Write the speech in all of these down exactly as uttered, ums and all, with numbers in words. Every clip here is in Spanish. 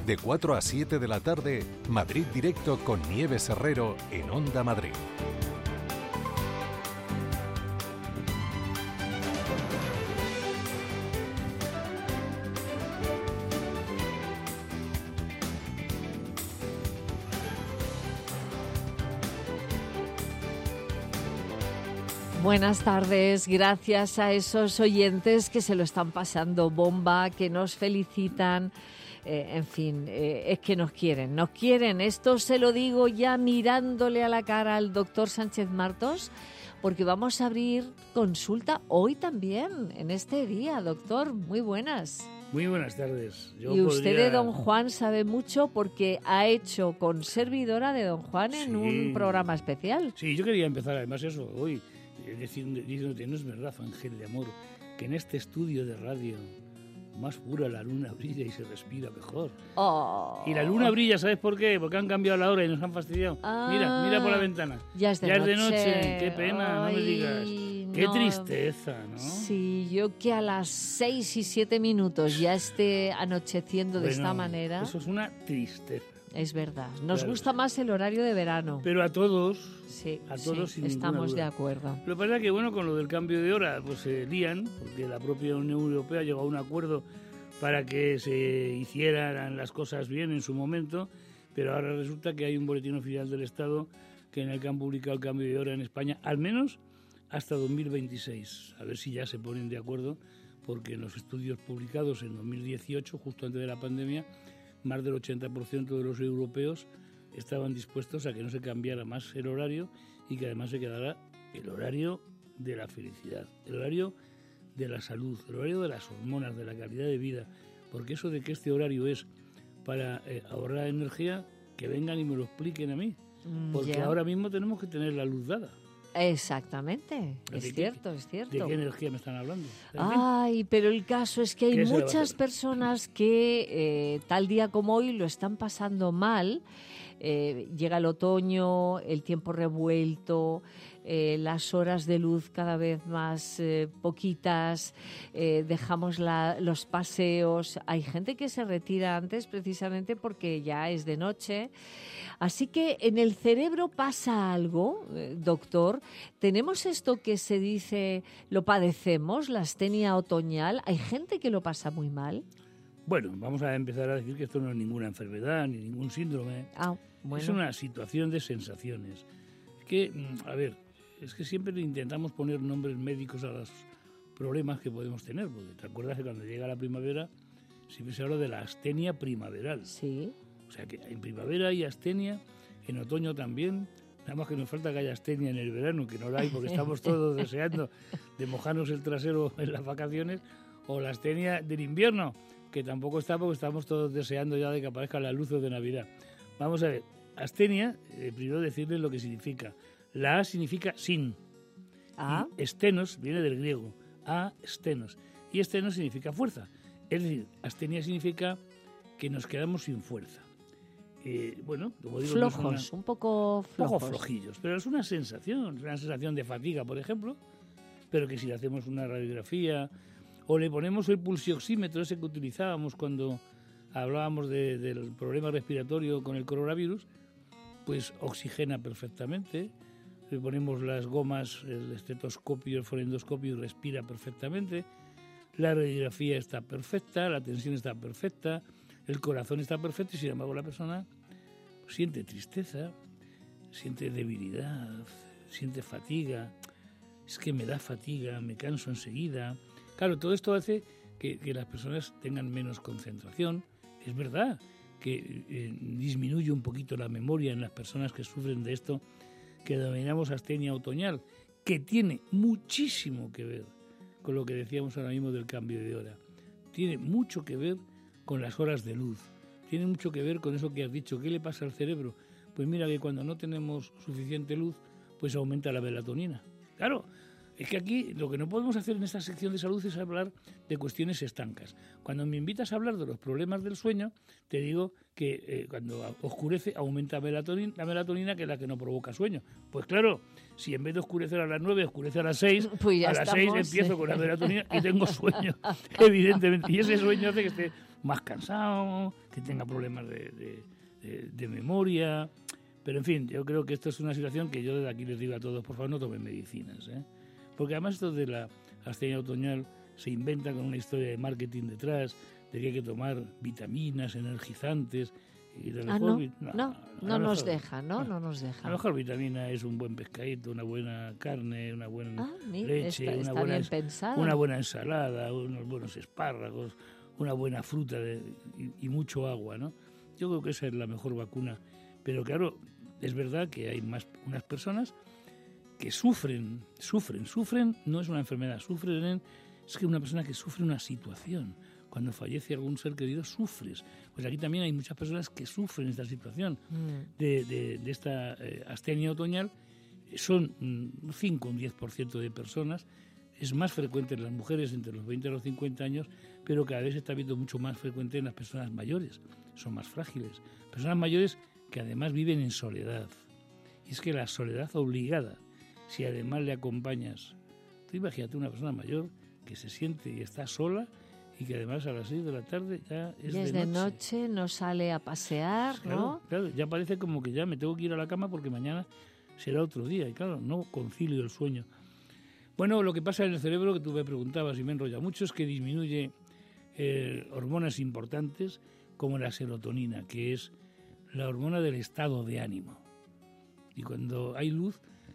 De cuatro a siete de la tarde, Madrid Directo con Nieves Herrero en Onda Madrid. Buenas tardes, gracias a esos oyentes que se lo están pasando bomba, que nos felicitan, eh, en fin, eh, es que nos quieren, nos quieren. Esto se lo digo ya mirándole a la cara al doctor Sánchez Martos, porque vamos a abrir consulta hoy también, en este día, doctor. Muy buenas. Muy buenas tardes. Yo y usted podría... de Don Juan sabe mucho porque ha hecho con servidora de Don Juan en Sí. un programa especial. Sí, yo quería empezar además eso hoy, diciendo, diciéndote, no es verdad, Ángel de amor, que en este estudio de radio más pura la luna brilla y se respira mejor. Oh. Y la luna brilla, ¿sabes por qué? Porque han cambiado la hora y nos han fastidiado. Ah, mira, mira por la ventana. Ya es de ya noche. es de noche. Qué pena, Ay, no me digas. Qué no. tristeza, ¿no? Sí, yo que a las seis y siete minutos ya esté anocheciendo de Bueno, esta manera. Eso es una tristeza. Es verdad. Nos Claro. gusta más el horario de verano. Pero a todos, Sí, a todos sí, sin ninguna estamos duda. de acuerdo. Lo que pasa es que, bueno, con lo del cambio de hora, pues se lían, porque la propia Unión Europea llegó a un acuerdo para que se hicieran las cosas bien en su momento, pero ahora resulta que hay un boletín oficial del Estado que en el que han publicado el cambio de hora en España, al menos hasta dos mil veintiséis. A ver si ya se ponen de acuerdo, porque en los estudios publicados en dos mil dieciocho, justo antes de la pandemia, más del ochenta por ciento de los europeos estaban dispuestos a que no se cambiara más el horario y que además se quedara el horario de la felicidad, el horario de la salud, el horario de las hormonas, de la calidad de vida, porque eso de que este horario es para eh, ahorrar energía, que vengan y me lo expliquen a mí, porque Ya. ahora mismo tenemos que tener la luz dada. Exactamente, ¿De es qué- cierto, es cierto. ¿De qué energía me están hablando? Ay, pero el caso es que hay ¿Qué se le va a muchas hacer? personas que eh, tal día como hoy lo están pasando mal. Eh, llega el otoño, el tiempo revuelto, eh, las horas de luz cada vez más eh, poquitas, eh, dejamos la- los paseos. Hay gente que se retira antes precisamente porque ya es de noche. Así que en el cerebro pasa algo, eh, doctor. Tenemos esto que se dice, lo padecemos, la astenia otoñal. Hay gente que lo pasa muy mal. Bueno, vamos a empezar a decir que esto no es ninguna enfermedad ni ningún síndrome. Ah, bueno. Es una situación de sensaciones. Es que, mm, a ver, es que siempre intentamos poner nombres médicos a los problemas que podemos tener, porque te acuerdas que cuando llega la primavera siempre se habla de la astenia primaveral. Sí. O sea que en primavera hay astenia, en otoño también, nada más que nos falta que haya astenia en el verano, que no la hay porque estamos todos deseando de mojarnos el trasero en las vacaciones, o la astenia del invierno, que tampoco está porque estamos todos deseando ya de que aparezcan las luces de Navidad. Vamos a ver, astenia, eh, primero decirles lo que significa. La A significa sin. Ah, Y estenos viene del griego. A, estenos. Y estenos significa fuerza. Es decir, astenia significa que nos quedamos sin fuerza. Eh, bueno, como digo, no es flojos, una- un poco un flojos. poco flojillos, pero es una sensación, es una sensación de fatiga, por ejemplo, pero que si le hacemos una radiografía o le ponemos el pulsioxímetro ese que utilizábamos cuando hablábamos de- del problema respiratorio con el coronavirus, pues oxigena perfectamente. Le ponemos las gomas, el estetoscopio, el fonendoscopio y respira perfectamente. La radiografía está perfecta, la tensión está perfecta, el corazón está perfecto y sin embargo la persona siente tristeza, siente debilidad, siente fatiga. Es que me da fatiga, me canso enseguida. Claro, todo esto hace que, que las personas tengan menos concentración. Es verdad que eh, disminuye un poquito la memoria en las personas que sufren de esto que denominamos astenia otoñal, que tiene muchísimo que ver con lo que decíamos ahora mismo del cambio de hora. Tiene mucho que ver con las horas de luz. Tiene mucho que ver con eso que has dicho. ¿Qué le pasa al cerebro? Pues mira que cuando no tenemos suficiente luz, pues aumenta la melatonina. Claro, es que aquí lo que no podemos hacer en esta sección de salud es hablar de cuestiones estancas. Cuando me invitas a hablar de los problemas del sueño, te digo que eh, cuando oscurece aumenta melatonina, la melatonina, que es la que no provoca sueño. Pues claro, si en vez de oscurecer a las nueve, oscurece a las seis, Pues ya a las estamos. seis empiezo con la melatonina y tengo sueño, evidentemente. Y ese sueño hace que esté más cansado, que tenga problemas de, de, de, de memoria. Pero, en fin, yo creo que esto es una situación que yo desde aquí les digo a todos, por favor, no tomen medicinas, ¿eh? Porque además esto de la astenia otoñal se inventa con una historia de marketing detrás, de que hay que tomar vitaminas, energizantes. Y de ah, no, no, no, no, no nos deja, ¿no? No nos deja. La mejor vitamina es un buen pescadito, una buena carne, una buena ah, mira, leche, está, una, está buena, bien pensado. una buena ensalada, unos buenos espárragos, una buena fruta de, y, y mucho agua, ¿no? Yo creo que esa es la mejor vacuna. Pero claro, es verdad que hay más unas personas que sufren, sufren, sufren, no es una enfermedad, sufren, es que una persona que sufre una situación. Cuando fallece algún ser querido, sufres. Pues aquí también hay muchas personas que sufren esta situación mm. de, de, de esta eh, astenia otoñal. Son un cinco o un diez por ciento de personas. Es más frecuente en las mujeres entre los veinte y los cincuenta años, pero cada vez se está viendo mucho más frecuente en las personas mayores. Son más frágiles. Personas mayores que además viven en soledad. Y es que la soledad obligada, si además le acompañas, tú imagínate una persona mayor que se siente y está sola, y que además a las seis de la tarde ya es ya es de de noche. noche, no sale a pasear, claro, ¿no? Claro, ya parece como que ya me tengo que ir a la cama porque mañana será otro día. Y claro, no concilio el sueño. Bueno, lo que pasa en el cerebro, que tú me preguntabas y me enrolla mucho, es que disminuye eh, hormonas importantes como la serotonina, que es la hormona del estado de ánimo. Y cuando hay luz,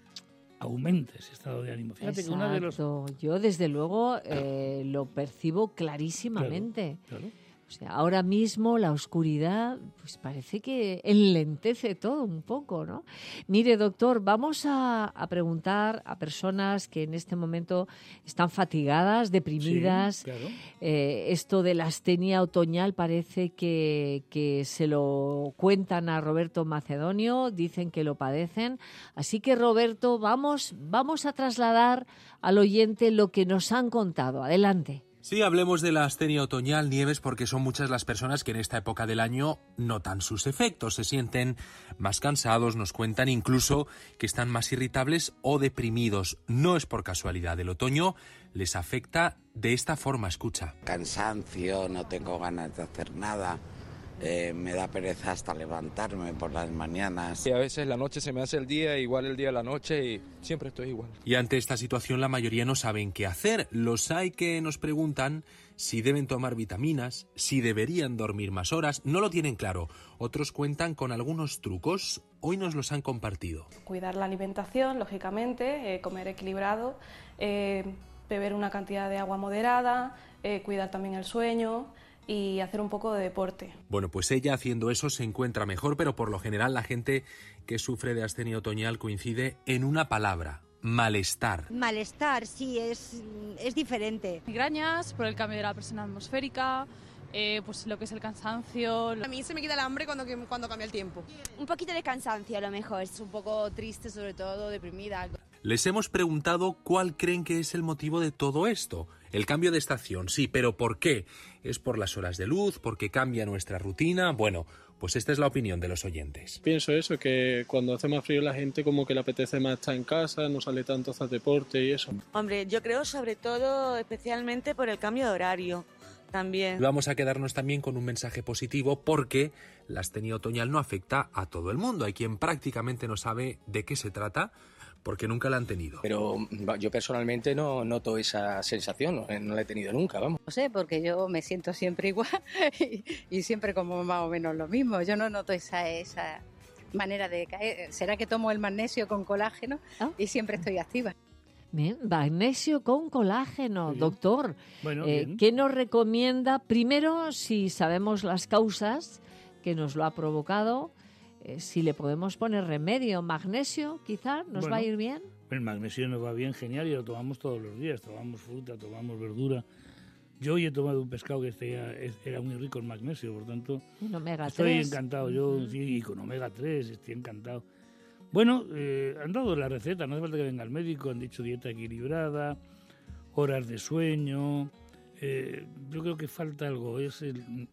aumenta ese estado de ánimo. Fíjate Exacto. que una de los... Yo, desde luego, eh, lo percibo clarísimamente. Claro, claro. O sea, ahora mismo la oscuridad, pues parece que enlentece todo un poco, ¿no? Mire, doctor, vamos a, a preguntar a personas que en este momento están fatigadas, deprimidas. Sí, claro. Eh, esto de la astenia otoñal parece que, que se lo cuentan a Roberto Macedonio, dicen que lo padecen. Así que, Roberto, vamos, vamos a trasladar al oyente lo que nos han contado. Adelante. Sí, hablemos de la astenia otoñal, Nieves, porque son muchas las personas que en esta época del año notan sus efectos, se sienten más cansados, nos cuentan incluso que están más irritables o deprimidos. No es por casualidad, el otoño les afecta de esta forma, escucha. Cansancio, no tengo ganas de hacer nada. Eh, me da pereza hasta levantarme por las mañanas. Y a veces la noche se me hace el día, igual el día la noche y siempre estoy igual. Y ante esta situación la mayoría no saben qué hacer. Los hay que nos preguntan si deben tomar vitaminas, si deberían dormir más horas. No lo tienen claro. Otros cuentan con algunos trucos. Hoy nos los han compartido. Cuidar la alimentación, lógicamente, eh, comer equilibrado, eh, beber una cantidad de agua moderada, eh, cuidar también el sueño y hacer un poco de deporte. Bueno, pues ella haciendo eso se encuentra mejor, pero por lo general la gente que sufre de astenia otoñal coincide en una palabra: malestar. Malestar, sí, es, es diferente. Migrañas por el cambio de la presión atmosférica, eh, pues lo que es el cansancio. A mí se me quita el hambre cuando, cuando cambia el tiempo. Un poquito de cansancio a lo mejor, es un poco triste, sobre todo deprimida. Les hemos preguntado cuál creen que es el motivo de todo esto. El cambio de estación, sí, pero ¿por qué? ¿Es por las horas de luz? ¿Porque cambia nuestra rutina? Bueno, pues esta es la opinión de los oyentes. Pienso eso, que cuando hace más frío la gente como que le apetece más estar en casa, no sale tanto a hacer deporte y eso. Hombre, yo creo sobre todo, especialmente por el cambio de horario. También. Vamos a quedarnos también con un mensaje positivo porque la astenia otoñal no afecta a todo el mundo. Hay quien prácticamente no sabe de qué se trata porque nunca la han tenido. Pero yo personalmente no noto esa sensación, no, no la he tenido nunca, vamos. No sé, porque yo me siento siempre igual y, y siempre como más o menos lo mismo. Yo no noto esa, esa manera de caer. ¿Será que tomo el magnesio con colágeno ¿Ah? y siempre estoy activa? Bien, magnesio con colágeno, Sí. doctor. Bueno, eh, bien. ¿Qué nos recomienda? Primero, si sabemos las causas que nos lo ha provocado, eh, si le podemos poner remedio. Magnesio, quizá, ¿nos Bueno, va a ir bien? El magnesio nos va bien, genial, y lo tomamos todos los días. Tomamos fruta, tomamos verdura. Yo hoy he tomado un pescado que este era muy rico en magnesio, por tanto, Un omega estoy tres. encantado. Yo, Ujú. sí, y con omega tres, estoy encantado. Bueno, eh, han dado la receta, no hace falta que venga el médico, han dicho dieta equilibrada, horas de sueño. Eh, yo creo que falta algo. Es el,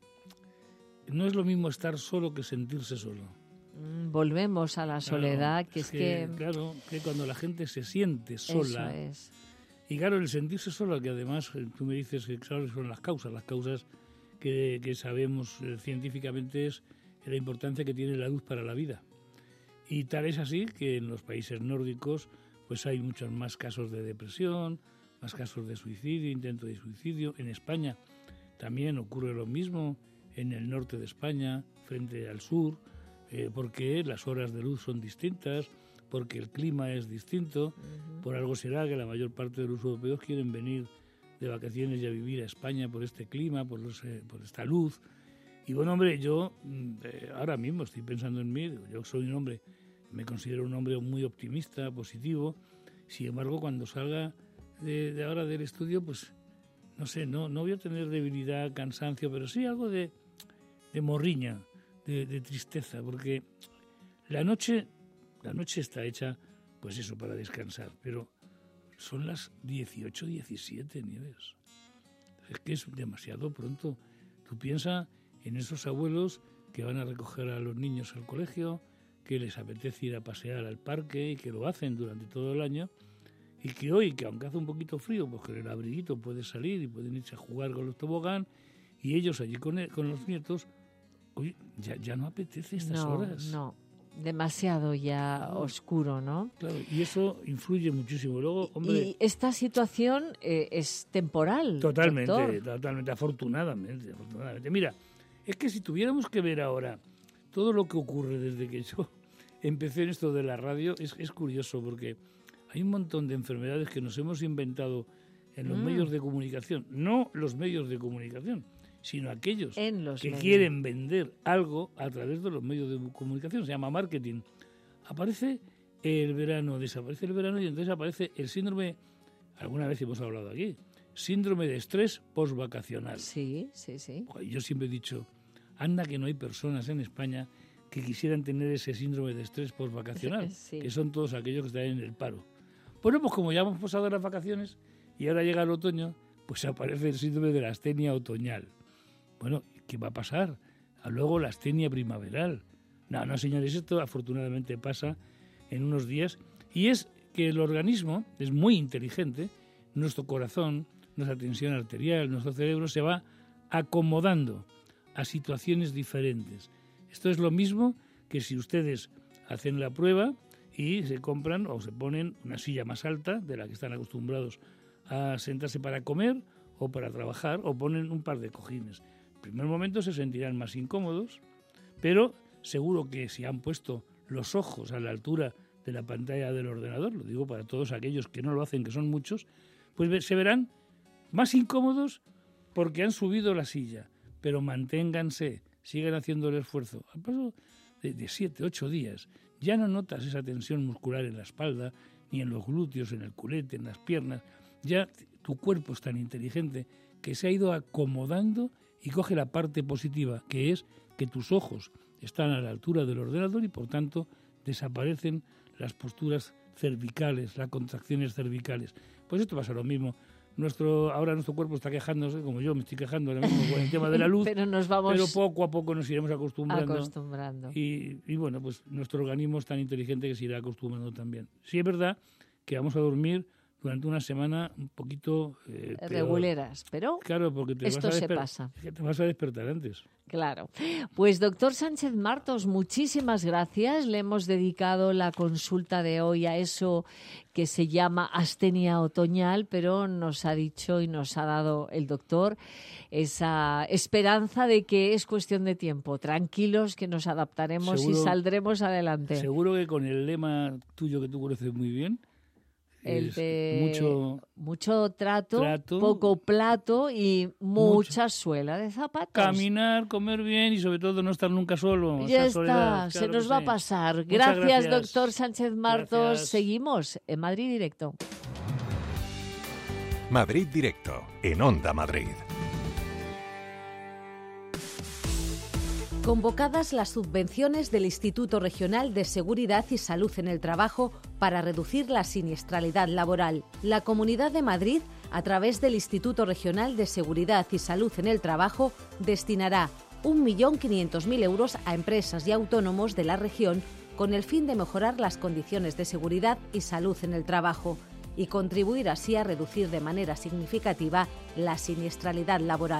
no es lo mismo estar solo que sentirse solo. Mm, Volvemos a la soledad, Claro, que es que... Claro, que cuando la gente se siente sola... Eso es. Y claro, el sentirse sola, que además eh, tú me dices que claro, son las causas, las causas que, que sabemos eh, científicamente es la importancia que tiene la luz para la vida. Y tal es así que en los países nórdicos pues hay muchos más casos de depresión, más casos de suicidio, intento de suicidio. En España también ocurre lo mismo, en el norte de España, frente al sur, eh, porque las horas de luz son distintas, porque el clima es distinto. Uh-huh. Por algo será que la mayor parte de los europeos quieren venir de vacaciones y a vivir a España por este clima, por, los, eh, por esta luz. Y bueno, hombre, yo eh, ahora mismo estoy pensando en mí, yo soy un hombre, me considero un hombre muy optimista, positivo. Sin embargo, cuando salga de, de ahora del estudio, pues no sé, no, no voy a tener debilidad, cansancio, pero sí algo de, de morriña, de, de tristeza, porque la noche, la noche está hecha, pues eso, para descansar, pero son las dieciocho, diecisiete, Nieves. Es que es demasiado pronto. Tú piensas en esos abuelos que van a recoger a los niños al colegio, que les apetece ir a pasear al parque y que lo hacen durante todo el año, y que hoy, que aunque hace un poquito frío, pues con el abriguito puede salir y pueden irse a jugar con los tobogán, y ellos allí con, el, con los nietos, oye, ya, ya no apetece estas no, horas. No, demasiado ya oh. oscuro, ¿no? Claro, y eso influye muchísimo. Luego, hombre, y esta situación eh, es temporal. Totalmente, doctor. totalmente, afortunadamente, afortunadamente. Mira, es que si tuviéramos que ver ahora todo lo que ocurre desde que yo empecé en esto de la radio, es, es curioso porque hay un montón de enfermedades que nos hemos inventado en los mm. medios de comunicación, no los medios de comunicación, sino aquellos que medios. quieren vender algo a través de los medios de comunicación. Se llama marketing. Aparece el verano, desaparece el verano y entonces aparece el síndrome, alguna vez hemos hablado aquí, síndrome de estrés postvacacional. Sí, sí, sí. Yo siempre he dicho, anda que no hay personas en España que quisieran tener ese síndrome de estrés postvacacional, sí. que son todos aquellos que están en el paro. Bueno, pues como ya hemos pasado las vacaciones y ahora llega el otoño, pues aparece el síndrome de la astenia otoñal. Bueno, ¿qué va a pasar? Luego la astenia primaveral. No, no, señores, esto afortunadamente pasa en unos días y es que el organismo es muy inteligente, nuestro corazón, nuestra tensión arterial, nuestro cerebro se va acomodando a situaciones diferentes. Esto es lo mismo que si ustedes hacen la prueba y se compran o se ponen una silla más alta de la que están acostumbrados a sentarse para comer o para trabajar, o ponen un par de cojines. En primer momento se sentirán más incómodos, pero seguro que si han puesto los ojos a la altura de la pantalla del ordenador, lo digo para todos aquellos que no lo hacen, que son muchos, pues se verán más incómodos porque han subido la silla, pero manténganse, sigan haciendo el esfuerzo. Al paso de, de siete, ocho días, ya no notas esa tensión muscular en la espalda, ni en los glúteos, en el culete, en las piernas. Ya tu cuerpo es tan inteligente que se ha ido acomodando y coge la parte positiva, que es que tus ojos están a la altura del ordenador y, por tanto, desaparecen las posturas cervicales, las contracciones cervicales. Pues esto pasa lo mismo. Nuestro, ahora nuestro cuerpo está quejándose, como yo me estoy quejando ahora mismo con el tema de la luz, pero, nos vamos pero poco a poco nos iremos acostumbrando. acostumbrando. Y, y bueno, pues nuestro organismo es tan inteligente que se irá acostumbrando también. Sí es verdad que vamos a dormir durante una semana un poquito eh, reguleras, pero claro, porque te esto vas a se desper- pasa. Te vas a despertar antes. Claro. Pues doctor Sánchez Martos, muchísimas gracias. Le hemos dedicado la consulta de hoy a eso que se llama astenia otoñal, pero nos ha dicho y nos ha dado el doctor esa esperanza de que es cuestión de tiempo. Tranquilos, que nos adaptaremos seguro, y saldremos adelante. Seguro que con el lema tuyo que tú conoces muy bien, el de mucho, mucho trato, trato, poco plato y mucha mucho. suela de zapatos. Caminar, comer bien y sobre todo no estar nunca solo. Ya está, soledad, se claro nos va sí. a pasar. Gracias, gracias, doctor Sánchez Martos. Gracias. Seguimos en Madrid Directo. Madrid Directo, en Onda Madrid. Convocadas las subvenciones del Instituto Regional de Seguridad y Salud en el Trabajo para reducir la siniestralidad laboral. La Comunidad de Madrid, a través del Instituto Regional de Seguridad y Salud en el Trabajo, destinará un millón quinientos mil euros a empresas y autónomos de la región con el fin de mejorar las condiciones de seguridad y salud en el trabajo y contribuir así a reducir de manera significativa la siniestralidad laboral.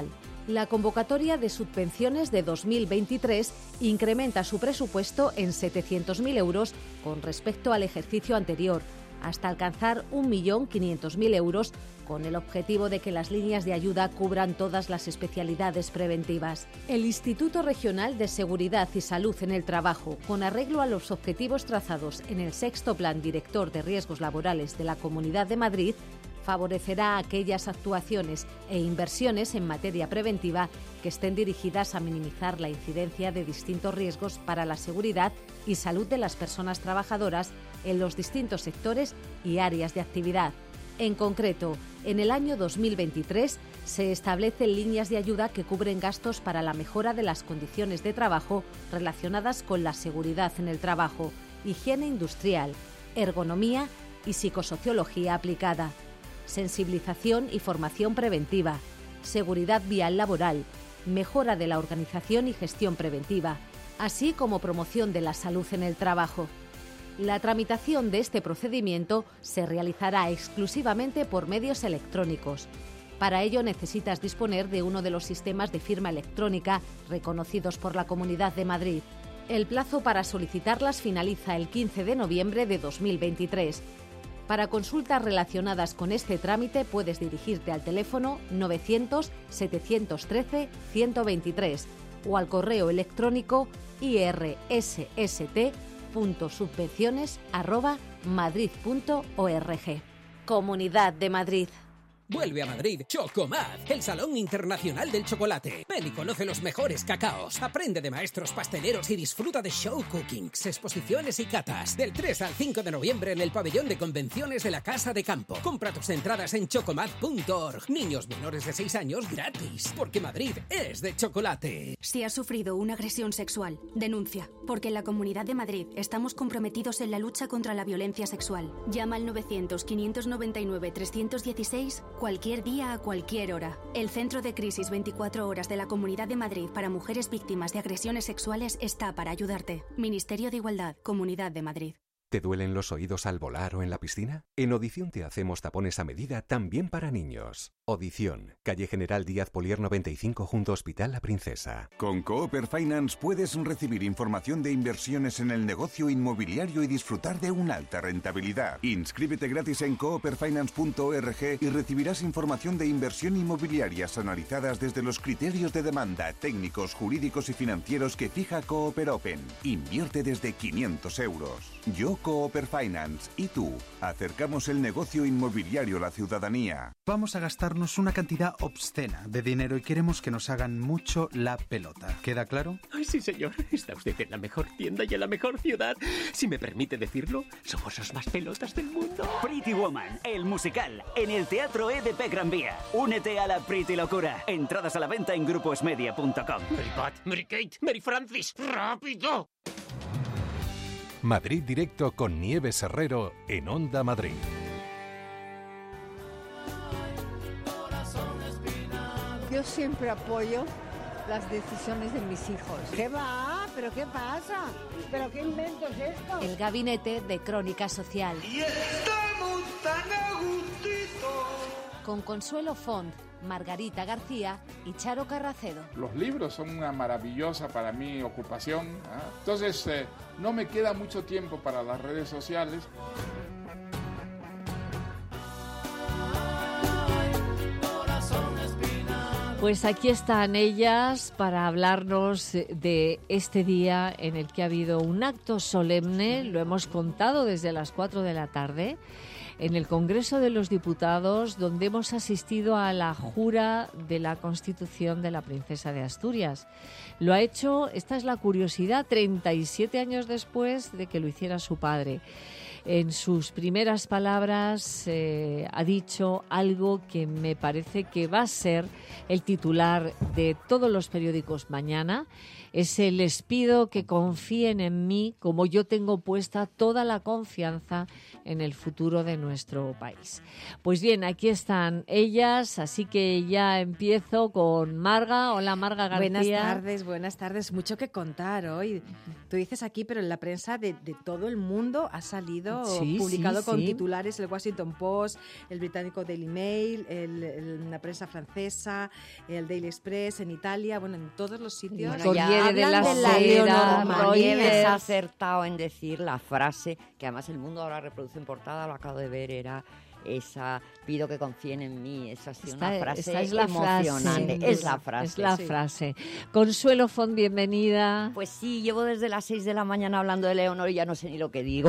La convocatoria de subvenciones de dos mil veintitrés incrementa su presupuesto en setecientos mil euros con respecto al ejercicio anterior, hasta alcanzar un millón quinientos mil euros, con el objetivo de que las líneas de ayuda cubran todas las especialidades preventivas. El Instituto Regional de Seguridad y Salud en el Trabajo, con arreglo a los objetivos trazados en el sexto Plan Director de Riesgos Laborales de la Comunidad de Madrid, favorecerá aquellas actuaciones e inversiones en materia preventiva que estén dirigidas a minimizar la incidencia de distintos riesgos para la seguridad y salud de las personas trabajadoras en los distintos sectores y áreas de actividad. En concreto, en el año dos mil veintitrés se establecen líneas de ayuda que cubren gastos para la mejora de las condiciones de trabajo relacionadas con la seguridad en el trabajo, higiene industrial, ergonomía y psicosociología aplicada, sensibilización y formación preventiva, seguridad vial laboral, mejora de la organización y gestión preventiva, así como promoción de la salud en el trabajo. La tramitación de este procedimiento se realizará exclusivamente por medios electrónicos. Para ello necesitas disponer de uno de los sistemas de firma electrónica reconocidos por la Comunidad de Madrid. El plazo para solicitarlas finaliza el quince de noviembre de dos mil veintitrés. Para consultas relacionadas con este trámite puedes dirigirte al teléfono novecientos setecientos trece ciento veintitrés o al correo electrónico irsst punto subvenciones arroba madrid punto org. Comunidad de Madrid. Vuelve a Madrid Chocomad, el Salón Internacional del Chocolate. Ven y conoce los mejores cacaos. Aprende de maestros pasteleros y disfruta de show cookings, exposiciones y catas. Del tres al cinco de noviembre en el pabellón de convenciones de la Casa de Campo. Compra tus entradas en chocomad punto org. Niños menores de seis años gratis, porque Madrid es de chocolate. Si has sufrido una agresión sexual, denuncia, porque en la Comunidad de Madrid estamos comprometidos en la lucha contra la violencia sexual. Llama al novecientos, quinientos noventa y nueve, trescientos dieciséis cualquier día a cualquier hora. El Centro de Crisis veinticuatro horas de la Comunidad de Madrid para mujeres víctimas de agresiones sexuales está para ayudarte. Ministerio de Igualdad, Comunidad de Madrid. ¿Te duelen los oídos al volar o en la piscina? En Audición te hacemos tapones a medida también para niños. Audición, calle General Díaz Polier noventa y cinco junto Hospital La Princesa. Con Cooper Finance puedes recibir información de inversiones en el negocio inmobiliario y disfrutar de una alta rentabilidad. Inscríbete gratis en cooper finance punto org y recibirás información de inversión inmobiliarias analizadas desde los criterios de demanda, técnicos, jurídicos y financieros que fija Cooper Open. Invierte desde quinientos euros. Yo Cooper Finance y tú acercamos el negocio inmobiliario a la ciudadanía. Vamos a gastarnos una cantidad obscena de dinero y queremos que nos hagan mucho la pelota. ¿Queda claro? Ay, sí, señor. Está usted en la mejor tienda y en la mejor ciudad. Si me permite decirlo, somos los más pelotas del mundo. Pretty Woman, el musical, en el Teatro E D P Gran Vía. Únete a la Pretty Locura. Entradas a la venta en gruposmedia punto com. Mary Pat, Mary Kate, Mary Francis, ¡rápido! Madrid Directo con Nieves Herrero en Onda Madrid. Yo siempre apoyo las decisiones de mis hijos. ¿Qué va? ¿Pero qué pasa? ¿Pero qué invento es esto? El gabinete de Crónica Social. Y estamos tan a gustito. Con Consuelo Font, Margarita García y Charo Carracedo. Los libros son una maravillosa para mí ocupación, ¿eh? Entonces eh, no me queda mucho tiempo para las redes sociales. Pues aquí están ellas para hablarnos de este día en el que ha habido un acto solemne, lo hemos contado desde las cuatro de la tarde, en el Congreso de los Diputados, donde hemos asistido a la jura de la Constitución de la Princesa de Asturias. Lo ha hecho, esta es la curiosidad, treinta y siete años después de que lo hiciera su padre. En sus primeras palabras eh, ha dicho algo que me parece que va a ser el titular de todos los periódicos mañana. Es el les pido que confíen en mí como yo tengo puesta toda la confianza en el futuro de nuestro país. Pues bien, aquí están ellas, así que ya empiezo con Marga. Hola, Marga García. Buenas tardes, buenas tardes. Mucho que contar hoy. Tú dices aquí, pero en la prensa de, de todo el mundo ha salido visto, Sí, publicado sí, con sí. titulares el Washington Post, el británico Daily Mail, el, el- la prensa francesa, el Daily Express en Italia, bueno, en todos los sitios. El Corriere della hablan de la Sera, Leonor Nieves Reuters. ha acertado en decir la frase que además el mundo ahora reproduce en portada, lo acabo de ver, era esa, pido que confíen en mí, esa ha sido una Esta- frase esta es la emocionante, frase. es la frase. Es la sí. frase. Consuelo Font, bienvenida. Pues sí, llevo desde las seis de la mañana hablando de Leonor y ya no sé ni lo que digo.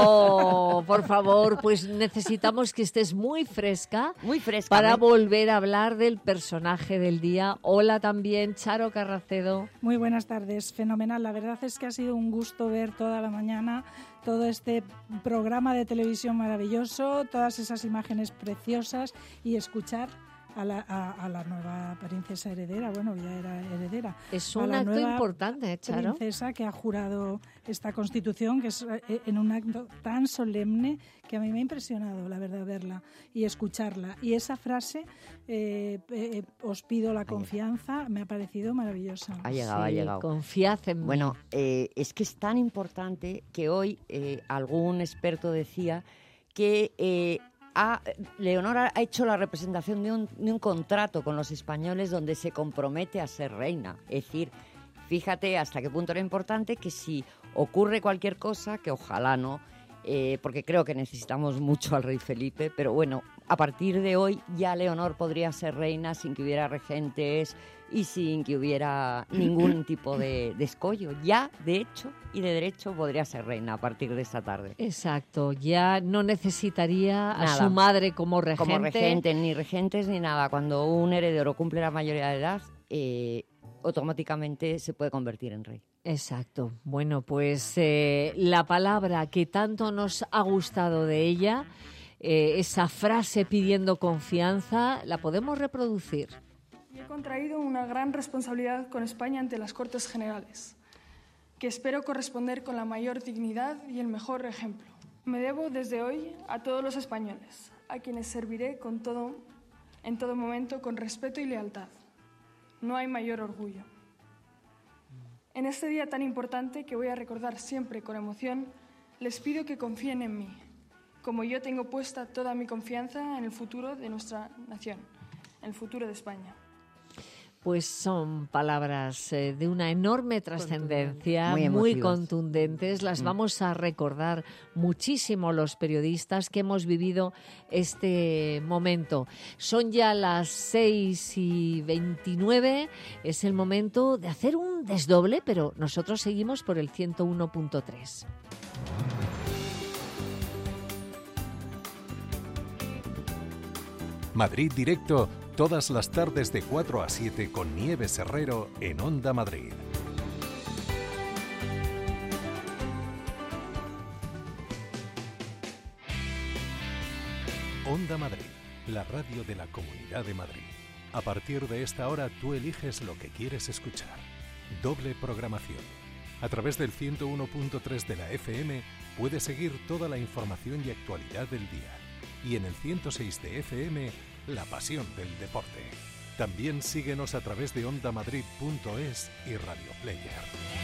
Oh, por favor, pues necesitamos que estés muy fresca, muy fresca para ¿eh? volver a hablar del personaje del día. Hola también, Charo Carracedo. Muy buenas tardes, fenomenal. La verdad es que ha sido un gusto ver toda la mañana todo este programa de televisión maravilloso, todas esas imágenes preciosas y escuchar a la, a, a la nueva princesa heredera, bueno, ya era heredera. Es a un la acto nueva importante, ¿eh, Charo? princesa que ha jurado esta Constitución, que es eh, en un acto tan solemne que a mí me ha impresionado, la verdad, verla y escucharla. Y esa frase, eh, eh, os pido la confianza, me ha parecido maravillosa. Ha llegado, ha llegado. Confiad en mí. Bueno, eh, es que es tan importante que hoy eh, algún experto decía que eh, ha, Leonor ha hecho la representación de un, de un contrato con los españoles donde se compromete a ser reina. Es decir, fíjate hasta qué punto era importante que si ocurre cualquier cosa, que ojalá no, eh, porque creo que necesitamos mucho al rey Felipe, pero bueno, a partir de hoy ya Leonor podría ser reina sin que hubiera regentes y sin que hubiera ningún tipo de, de escollo. Ya, de hecho y de derecho, podría ser reina a partir de esta tarde. Exacto, ya no necesitaría a Nada. su madre como regente. Como regente, ni regentes ni nada. Cuando un heredero cumple la mayoría de edad, eh, automáticamente se puede convertir en rey. Exacto. Bueno, pues eh, la palabra que tanto nos ha gustado de ella, eh, esa frase pidiendo confianza, la podemos reproducir. He contraído una gran responsabilidad con España ante las Cortes Generales, que espero corresponder con la mayor dignidad y el mejor ejemplo. Me debo desde hoy a todos los españoles, a quienes serviré con todo, en todo momento con respeto y lealtad. No hay mayor orgullo. En este día tan importante que voy a recordar siempre con emoción, les pido que confíen en mí, como yo tengo puesta toda mi confianza en el futuro de nuestra nación, en el futuro de España. Pues son palabras eh, de una enorme trascendencia, Muy muy, emotivas. contundentes. Las Mm. vamos a recordar muchísimo los periodistas que hemos vivido este momento. Son ya las seis y veintinueve. Es el momento de hacer un desdoble, pero nosotros seguimos por el ciento uno punto tres. Madrid Directo, todas las tardes de cuatro a siete con Nieves Herrero en Onda Madrid. Onda Madrid, la radio de la Comunidad de Madrid. A partir de esta hora tú eliges lo que quieres escuchar. Doble programación. A través del ciento uno punto tres de la F M puedes seguir toda la información y actualidad del día. Y en el ciento seis de F M, la pasión del deporte. También síguenos a través de onda madrid punto es y Radio Player.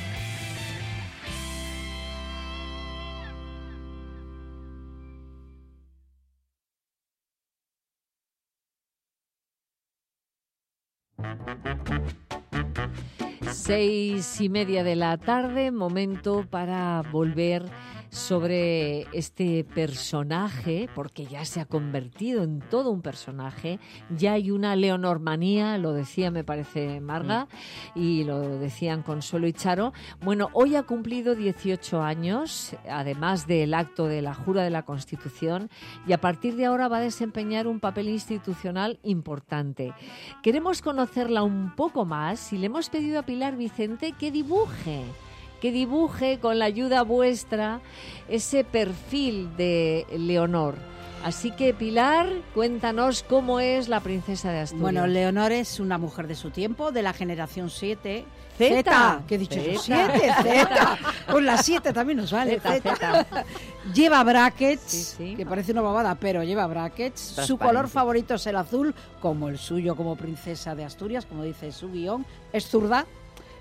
Seis y media de la tarde, momento para volver sobre este personaje, porque ya se ha convertido en todo un personaje. Ya hay una leonormanía, lo decía, me parece, Marga, mm. y lo decían Consuelo y Charo. Bueno, hoy ha cumplido dieciocho años, además del acto de la jura de la Constitución, y a partir de ahora va a desempeñar un papel institucional importante. Queremos conocerla un poco más y le hemos pedido a Pilar Vicente que dibuje que dibuje con la ayuda vuestra ese perfil de Leonor. Así que, Pilar, cuéntanos cómo es la princesa de Asturias. Bueno, Leonor es una mujer de su tiempo, de la generación siete. Zeta. Zeta, ¿qué he dicho yo? Zeta. siete, Zeta. Pues la siete también nos vale. Zeta, Zeta. Lleva brackets, sí, sí. que parece una babada, pero lleva brackets. Su color favorito es el azul, como el suyo como princesa de Asturias, como dice su guión. Es zurda.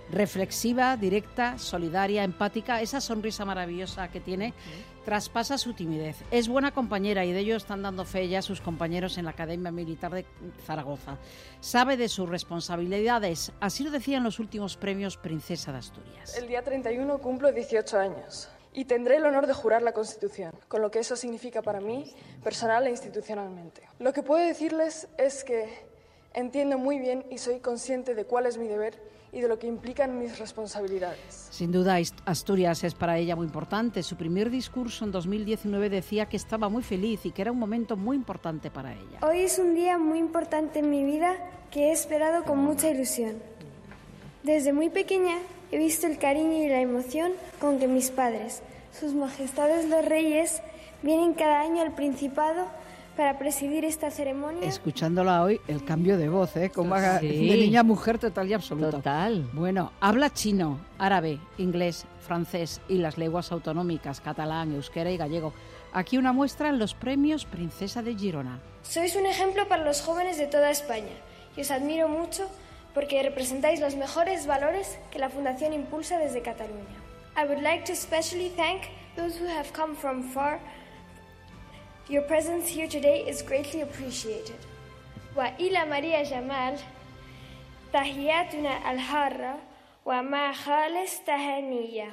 reflexiva, directa, solidaria, empática. Esa sonrisa maravillosa que tiene traspasa su timidez. Es buena compañera y de ello están dando fe ya sus compañeros en la Academia Militar de Zaragoza. Sabe de sus responsabilidades. Así lo decían los últimos premios Princesa de Asturias. El día treinta y uno cumplo dieciocho años y tendré el honor de jurar la Constitución, con lo que eso significa para mí, personal e institucionalmente. Lo que puedo decirles es que entiendo muy bien y soy consciente de cuál es mi deber y de lo que implican mis responsabilidades. Sin duda, Asturias es para ella muy importante. Su primer discurso en dos mil diecinueve decía que estaba muy feliz y que era un momento muy importante para ella. Hoy es un día muy importante en mi vida que he esperado con mucha ilusión. Desde muy pequeña he visto el cariño y la emoción con que mis padres, sus majestades los reyes, vienen cada año al Principado para presidir esta ceremonia. Escuchándola hoy, el cambio de voz, ¿eh? Como Sí. de niña a mujer total y absoluto. Total. Bueno, habla chino, árabe, inglés, francés y las lenguas autonómicas, catalán, euskera y gallego. Aquí una muestra en los premios Princesa de Girona. Sois un ejemplo para los jóvenes de toda España y os admiro mucho porque representáis los mejores valores que la Fundación impulsa desde Cataluña. I would like to especially thank those who have come from far. Your presence here today is greatly appreciated. Wa ila María Jamal, tahiyatuna al-harra, wa ma khales tahaniya.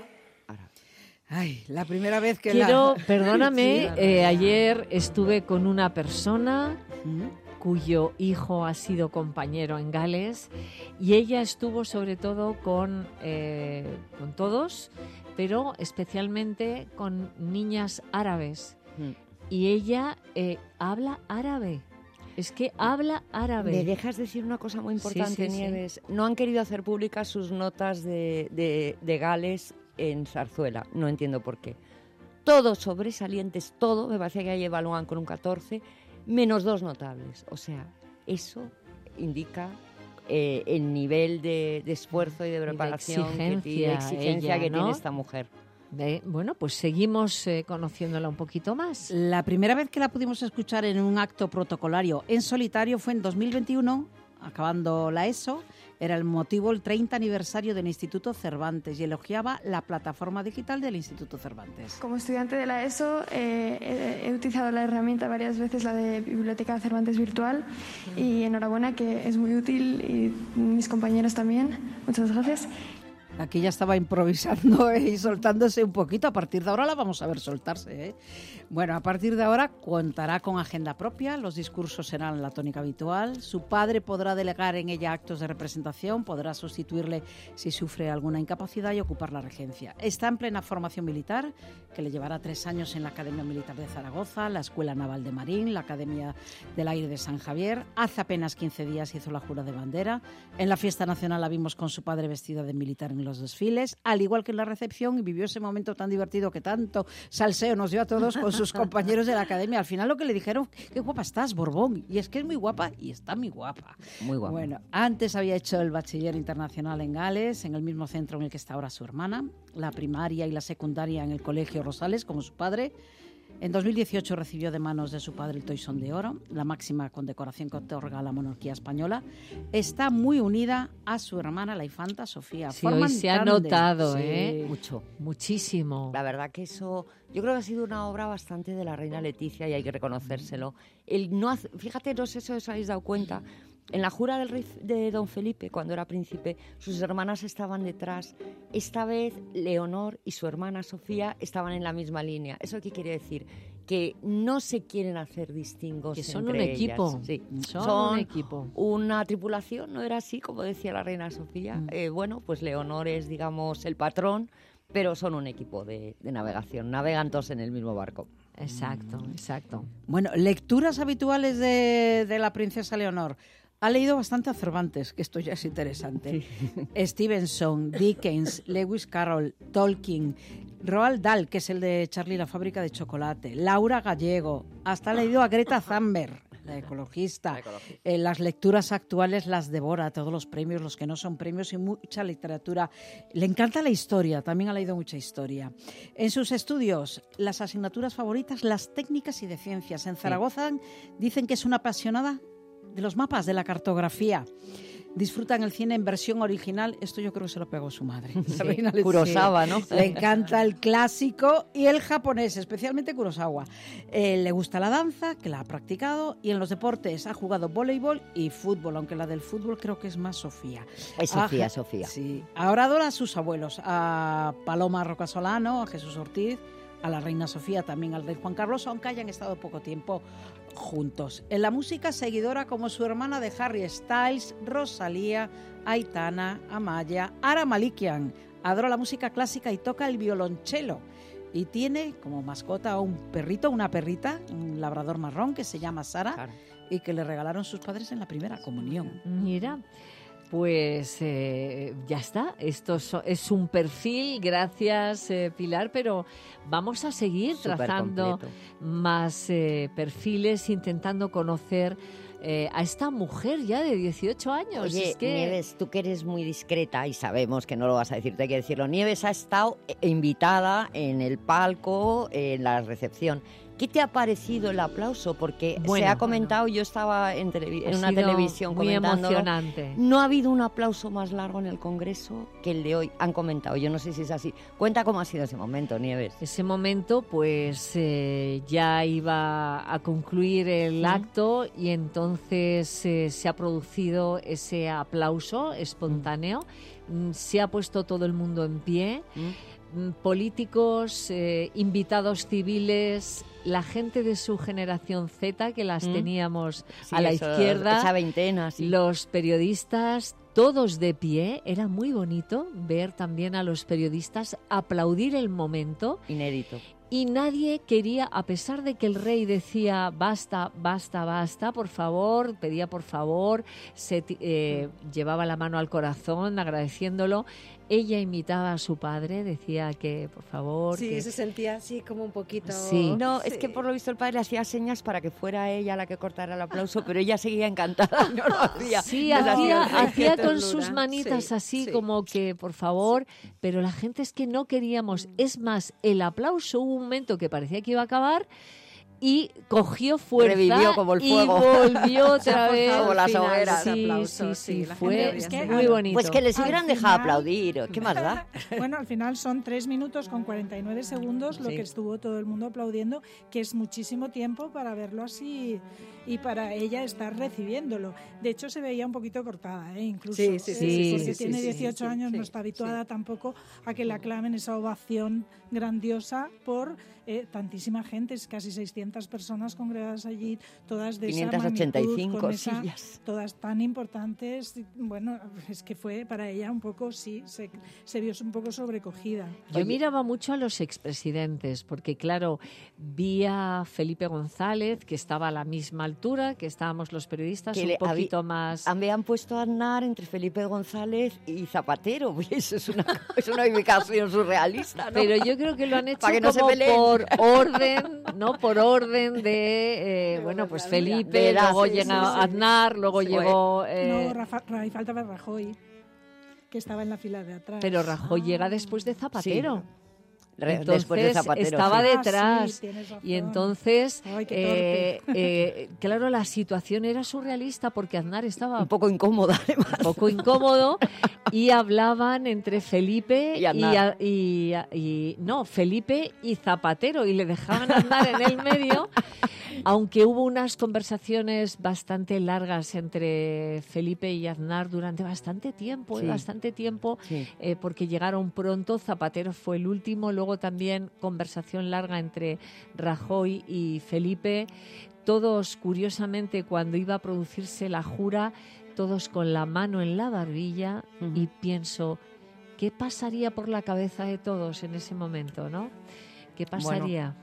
Ay, la primera vez que Quiero, la... perdóname, Sí. eh, ayer estuve con una persona cuyo hijo ha sido compañero en Gales y ella estuvo sobre todo con, eh, con todos, pero especialmente con niñas árabes. Y ella eh, habla árabe. Es que habla árabe. ¿Me dejas decir una cosa muy importante, Sí, sí, Nieves? Sí. No han querido hacer públicas sus notas de, de, de Gales en Zarzuela. No entiendo por qué. Todos sobresalientes, todo. Me parece que ahí evalúan con un catorce, menos dos notables. O sea, eso indica eh, el nivel de, de esfuerzo y de preparación, y de exigencia, que, y de exigencia ella, que ¿no? tiene esta mujer. De, bueno, pues seguimos eh, conociéndola un poquito más. La primera vez que la pudimos escuchar en un acto protocolario en solitario fue en dos mil veintiuno, acabando la ESO. Era el motivo el treinta aniversario del Instituto Cervantes y elogiaba la plataforma digital del Instituto Cervantes. Como estudiante de la ESO eh, he, he utilizado la herramienta varias veces, la de Biblioteca Cervantes Virtual, y enhorabuena, que es muy útil, y mis compañeros también. Muchas gracias. Aquí ya estaba improvisando y soltándose un poquito. A partir de ahora la vamos a ver soltarse, ¿eh? Bueno, a partir de ahora contará con agenda propia. Los discursos serán la tónica habitual. Su padre podrá delegar en ella actos de representación, podrá sustituirle si sufre alguna incapacidad y ocupar la regencia. Está en plena formación militar, que le llevará tres años en la Academia Militar de Zaragoza, la Escuela Naval de Marín, la Academia del Aire de San Javier. Hace apenas quince días hizo la jura de bandera. En la fiesta nacional la vimos con su padre vestida de militar en los desfiles, al igual que en la recepción, y vivió ese momento tan divertido que tanto salseo nos dio a todos con sus compañeros de la academia. Al final lo que le dijeron, qué guapa estás, Borbón, y es que es muy guapa y está muy guapa. Muy guapa. Bueno, antes había hecho el bachiller internacional en Gales, en el mismo centro en el que está ahora su hermana, la primaria y la secundaria en el Colegio Rosales, como su padre. En dos mil dieciocho recibió de manos de su padre el Toisón de Oro, la máxima condecoración que otorga la monarquía española. Está muy unida a su hermana, la infanta Sofía. Sí, hoy se ha notado, ¿eh? Mucho. Muchísimo. La verdad que eso, yo creo que ha sido una obra bastante de la reina Leticia y hay que reconocérselo. El no hace, fíjate, no sé si os habéis dado cuenta, en la jura del rey de don Felipe, cuando era príncipe, sus hermanas estaban detrás. Esta vez Leonor y su hermana Sofía estaban en la misma línea. ¿Eso qué quiere decir? Que no se quieren hacer distingos que son entre un equipo. ellas. Sí. Son, son un equipo. Una tripulación, ¿no era así, como decía la reina Sofía? Mm. Eh, bueno, pues Leonor es, digamos, el patrón, pero son un equipo de, de navegación. Navegan todos en el mismo barco. Exacto, exacto. Bueno, lecturas habituales de, de la princesa Leonor. Ha leído bastante a Cervantes, que esto ya es interesante. Sí. Stevenson, Dickens, Lewis Carroll, Tolkien, Roald Dahl, que es el de Charlie la fábrica de chocolate, Laura Gallego, hasta ha leído a Greta Thunberg, la ecologista. La ecologista. Eh, las lecturas actuales las devora, todos los premios, los que no son premios, y mucha literatura. Le encanta la historia, también ha leído mucha historia. En sus estudios, las asignaturas favoritas, las técnicas y de ciencias. En Zaragoza sí. Dicen que es una apasionada de los mapas, de la cartografía. disfrutan el cine en versión original. Esto yo creo que se lo pegó su madre. Sí, Reina Letizia. Kurosawa, ¿no? Le encanta el clásico y el japonés, especialmente Kurosawa. Eh, le gusta la danza, que la ha practicado, y en los deportes ha jugado voleibol y fútbol, aunque la del fútbol creo que es más Sofía. Es Sofía, Ah, Sofía. Sí. Ahora adora a sus abuelos, a Paloma Rocasolano, a Jesús Ortiz, a la reina Sofía, también al rey Juan Carlos, aunque hayan estado poco tiempo juntos. En la música, seguidora como su hermana de Harry Styles, Rosalía, Aitana, Amaya, Ara Malikian. Adora la música clásica y toca el violonchelo. Y tiene como mascota un perrito, una perrita, un labrador marrón que se llama Sara, claro, y que le regalaron sus padres en la primera comunión. Mira, pues eh, ya está. Esto so, es un perfil, gracias eh, Pilar, pero vamos a seguir Súper trazando completo. más eh, perfiles, intentando conocer eh, a esta mujer ya de dieciocho años. Oye, es que... Nieves, tú que eres muy discreta y sabemos que no lo vas a decir, te hay que decirlo. Nieves ha estado invitada en el palco, en la recepción. ¿Qué te ha parecido el aplauso? Porque Bueno, se ha comentado, yo estaba en, televi- en Ha una sido televisión muy comentándolo. emocionante. No ha habido un aplauso más largo en el Congreso que el de hoy. Han comentado, yo no sé si es así. Cuenta cómo ha sido ese momento, Nieves. Ese momento, pues eh, ya iba a concluir el Mm. acto y entonces eh, se ha producido ese aplauso espontáneo. Mm, Se ha puesto todo el mundo en pie. Mm, Políticos, eh, invitados civiles, la gente de su generación Z, que las Mm. teníamos Sí, a la eso, izquierda, esa veintena, sí. los periodistas, todos de pie. Era muy bonito ver también a los periodistas aplaudir el momento. Inédito. Y nadie quería, a pesar de que el rey decía basta, basta, basta, por favor, pedía por favor, se ti- eh, llevaba la mano al corazón agradeciéndolo. Ella imitaba a su padre, decía que por favor. Sí, que... se sentía así como un poquito... Sí. No, es que por lo visto el padre hacía señas para que fuera ella la que cortara el aplauso, pero ella seguía encantada, no lo hacía. Sí, No lo hacía, hacía. hacía Qué con ternura. sus manitas Sí, así sí. como que, por favor, pero la gente es que no queríamos. Es más, el aplauso hubo un momento que parecía que iba a acabar y cogió fuerza Revivió como el y fuego. volvió Se ha otra vez. forzado Como las Final, hogueras. Sí, Aplausos, sí, sí, sí, la fue gente Es que, muy al- bonito. Pues que les hubieran Al dejado final- aplaudir, ¿qué más da? Bueno, al final son tres minutos con cuarenta y nueve segundos lo Sí. que estuvo todo el mundo aplaudiendo, que es muchísimo tiempo para verlo así y para ella estar recibiéndolo. De hecho, se veía un poquito cortada, ¿eh? Incluso. Sí, sí, eh, sí, porque sí, tiene sí, dieciocho sí, años, sí, no está habituada sí. tampoco a que le aclamen esa ovación grandiosa por eh, tantísima gente, es casi seiscientas personas congregadas allí, todas de quinientas esa ochenta y magnitud, cinco con esa- sillas. todas tan importantes. Bueno, es que fue para ella un poco, sí, se, se vio un poco sobrecogida. Yo miraba mucho a los expresidentes, porque claro, vi a Felipe González, que estaba a la misma altura, que estábamos los periodistas, Que un le habí- poquito más... Habían puesto a Aznar entre Felipe González y Zapatero. Eso es una, es una ubicación surrealista, ¿no? Pero yo creo que lo han hecho Para que no se como peleen. por orden, ¿no? Por orden de, eh, bueno, pues Felipe, De edad, luego sí, llega sí, sí. Aznar, luego Sí. llegó... eh, No, Rafa, Ra- faltaba Rajoy, que estaba en la fila de atrás. pero Rajoy llega después de Zapatero. Re- Entonces después de Zapatero, estaba sí. detrás Ah, sí, tienes razón. y entonces Ay, qué eh, torpe. eh, claro, la situación era surrealista porque Aznar estaba Un poco incómoda, además. un poco incómodo y hablaban entre Felipe Y y, Aznar. a- y a- y- no, Felipe y Zapatero y le dejaban andar en el medio, aunque hubo unas conversaciones bastante largas entre Felipe y Aznar durante bastante tiempo, Sí. eh, bastante tiempo, Sí. eh, porque llegaron pronto, Zapatero fue el último, luego también conversación larga entre Rajoy y Felipe, todos curiosamente cuando iba a producirse la jura, todos con la mano en la barbilla Ujú. y pienso, ¿qué pasaría por la cabeza de todos en ese momento, no? ¿Qué pasaría?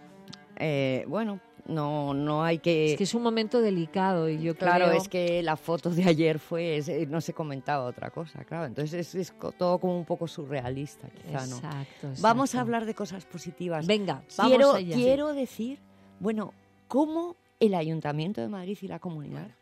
Eh, bueno, no, no hay que... Es que es un momento delicado y yo Claro, creo... es que la foto de ayer fue, es- eh, no se comentaba otra cosa, claro. Entonces es, es co- todo como un poco surrealista, quizá, ¿no? Exacto, Vamos a exacto. hablar de cosas positivas. Venga, vamos quiero, allá. quiero decir, bueno, cómo el Ayuntamiento de Madrid y la Comunidad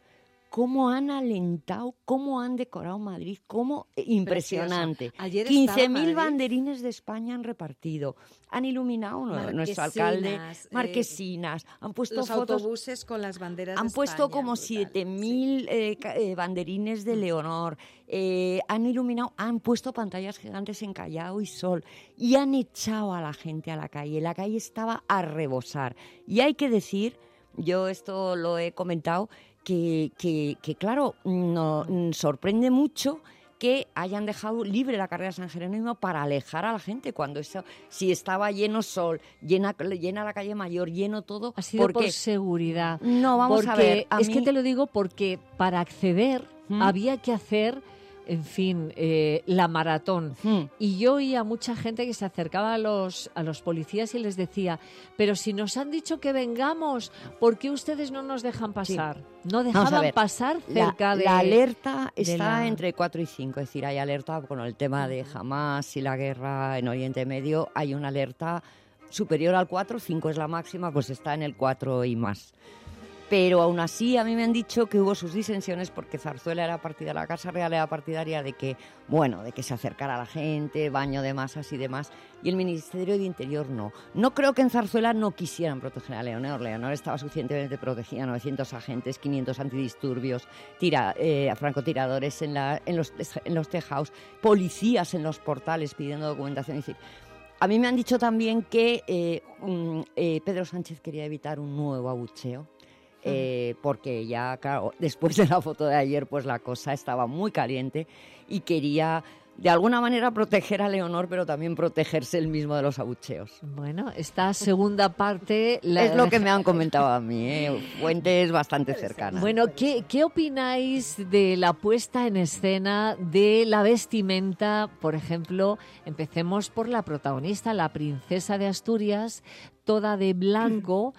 cómo han alentado, cómo han decorado Madrid, cómo impresionante. quince mil banderines de España han repartido, han iluminado Marquesinas, nuestro alcalde, eh, marquesinas, han puesto los fotos, autobuses con las banderas han de puesto España, como brutal, siete mil eh, ca- eh, banderines de Leonor, eh, han iluminado, han puesto pantallas gigantes en Callao y Sol y han echado a la gente a la calle. La calle estaba a rebosar. Y hay que decir, yo esto lo he comentado, que, que, que claro, no, sorprende mucho que hayan dejado libre la carrera de San Jerónimo para alejar a la gente, cuando eso, si estaba lleno Sol, llena, llena la calle Mayor, lleno todo. Ha sido porque por seguridad. No, vamos porque, a ver. A es mí, que te lo digo porque para acceder ¿Mm? había que hacer, en fin, eh, la maratón. ¿Mm? Y yo oía mucha gente que se acercaba a los, a los policías y les decía, pero si nos han dicho que vengamos, ¿por qué ustedes no nos dejan pasar? No Vamos a dejaban ver, pasar la, cerca de... la alerta de está la- entre cuatro y cinco, es decir, hay alerta con el tema de Hamas y la guerra en Oriente Medio, hay una alerta superior al cuatro, cinco es la máxima, pues está en el cuatro y más. Pero aún así a mí me han dicho que hubo sus disensiones porque Zarzuela era partidaria, la Casa Real era partidaria de que, bueno, de que se acercara a la gente, baño de masas y demás, y el Ministerio de Interior no. No creo que en Zarzuela no quisieran proteger a Leonor. Leonor estaba suficientemente protegida, novecientos agentes, quinientos antidisturbios, tira, eh, francotiradores en, la, en, los, en los tejados, policías en los portales pidiendo documentación, es decir... A mí me han dicho también que eh, um, eh, Pedro Sánchez quería evitar un nuevo abucheo. Eh, porque ya, claro, después de la foto de ayer, pues la cosa estaba muy caliente y quería, de alguna manera, proteger a Leonor, pero también protegerse él mismo de los abucheos. Bueno, esta segunda parte... La... Es lo que me han comentado a mí, ¿eh? Fuentes bastante cercanas. Bueno, ¿qué, ¿qué opináis de la puesta en escena de la vestimenta? Por ejemplo, empecemos por la protagonista, la princesa de Asturias, toda de blanco,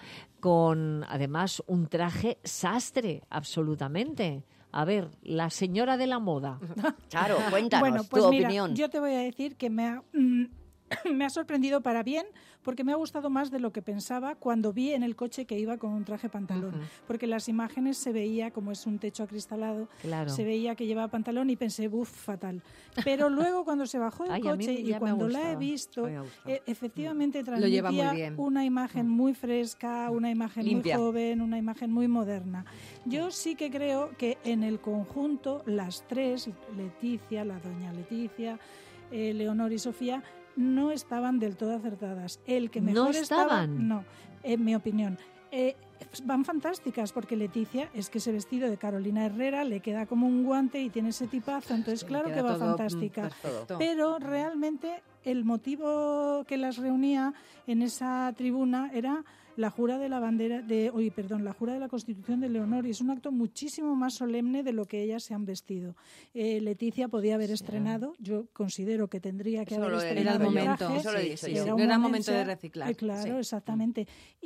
con además un traje sastre, absolutamente. A ver, la señora de la moda. Claro, cuéntanos Bueno, pues tu mira, opinión. yo te voy a decir que me ha, mm, me ha sorprendido para bien, porque me ha gustado más de lo que pensaba cuando vi en el coche que iba con un traje pantalón. Ujú. Porque las imágenes se veía, como es un techo acristalado, Claro. se veía que llevaba pantalón y pensé, buf, fatal. Pero luego cuando se bajó del Ay, a mí coche ya y me cuando la he gustaba. visto, Me ha gustado. eh, efectivamente Lo lleva muy transmitía bien. una imagen muy fresca, una imagen Limpia. muy joven, una imagen muy moderna. Yo sí que creo que en el conjunto las tres, Leticia, la doña Leticia, eh, Leonor y Sofía, no estaban del todo acertadas. El que ¿No mejor estaba, estaban? no, en mi opinión. Eh, van fantásticas porque Leticia es que ese vestido de Carolina Herrera le queda como un guante y tiene ese tipazo, entonces claro queda que va todo, mm, fantástica. perfecto. Pero realmente el motivo que las reunía en esa tribuna era la jura de la bandera de, oye, perdón, la jura de la Constitución de Leonor, y es un acto muchísimo más solemne de lo que ellas se han vestido. Eh, Leticia podía haber estrenado, yo considero que tendría que Eso haber lo he- estrenado Era el momento, traje. eso lo he dicho Sí, yo. era Era un momento de momento- reciclar, eh, claro, sí. exactamente.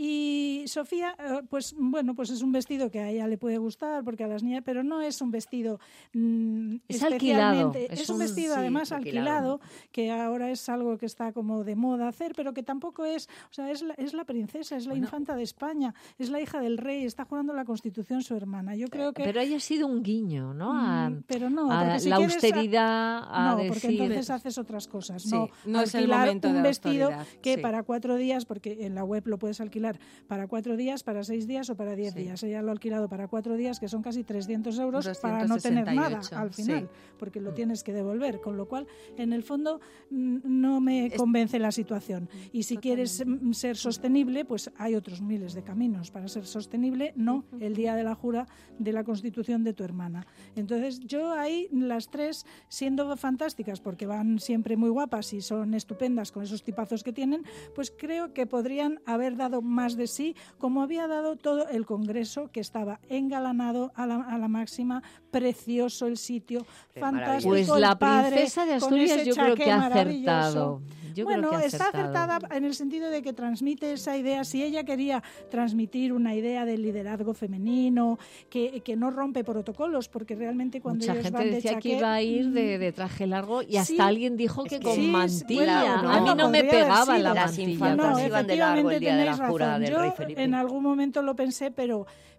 Y Sofía, eh, pues bueno, pues es un vestido que a ella le puede gustar, porque a las niñas, pero no es un vestido mm, Es alquilado, especialmente- es Es un un- vestido sí, además alquilado. alquilado, que ahora es algo que está como de moda hacer, pero que tampoco es, o sea, es la, es la princesa, es la Bueno. infanta de España, es la hija del rey, está jugando la Constitución su hermana. Yo creo que... Pero haya sido un guiño, ¿no? A, Mm, pero no, a porque si la quieres, austeridad, a no, decir... porque entonces haces otras cosas. Sí, no, no es el alquilar momento un de vestido austeridad, que sí. para cuatro días, porque en la web lo puedes alquilar para cuatro días, para seis días o para diez Sí. días. Ella lo ha alquilado para cuatro días, que son casi trescientos euros para no doscientos tener sesenta y nada ocho, al final, sí. porque lo tienes que devolver. Con lo cual, en el fondo, mm, no me convence la situación. Y si quieres mm, ser sostenible, pues hay otros miles de caminos para ser sostenible, no el día de la jura de la Constitución de tu hermana. Entonces, yo ahí las tres, siendo fantásticas, porque van siempre muy guapas y son estupendas con esos tipazos que tienen, pues creo que podrían haber dado más de sí, como había dado todo el Congreso, que estaba engalanado a la, a la máxima, precioso el sitio, Qué fantástico. Pues el la padre princesa de con Asturias ese yo creo que chaqué ha maravilloso. acertado. Yo creo bueno, que ha está acertado. acertada en el sentido de que transmite esa idea. Si ella quería transmitir una idea de liderazgo femenino, que, que no rompe protocolos, porque realmente cuando Mucha ellos gente van de decía chaqué, que iba a ir de, mm, de traje largo y hasta sí, alguien dijo que es que con sí, mantilla. bueno, a mí no me podría haber pegaba sido. la Las mantilla. infantas no, iban de largo el efectivamente día de la tenéis jura razón. del Yo rey Felipe. en algún momento lo pensé, pero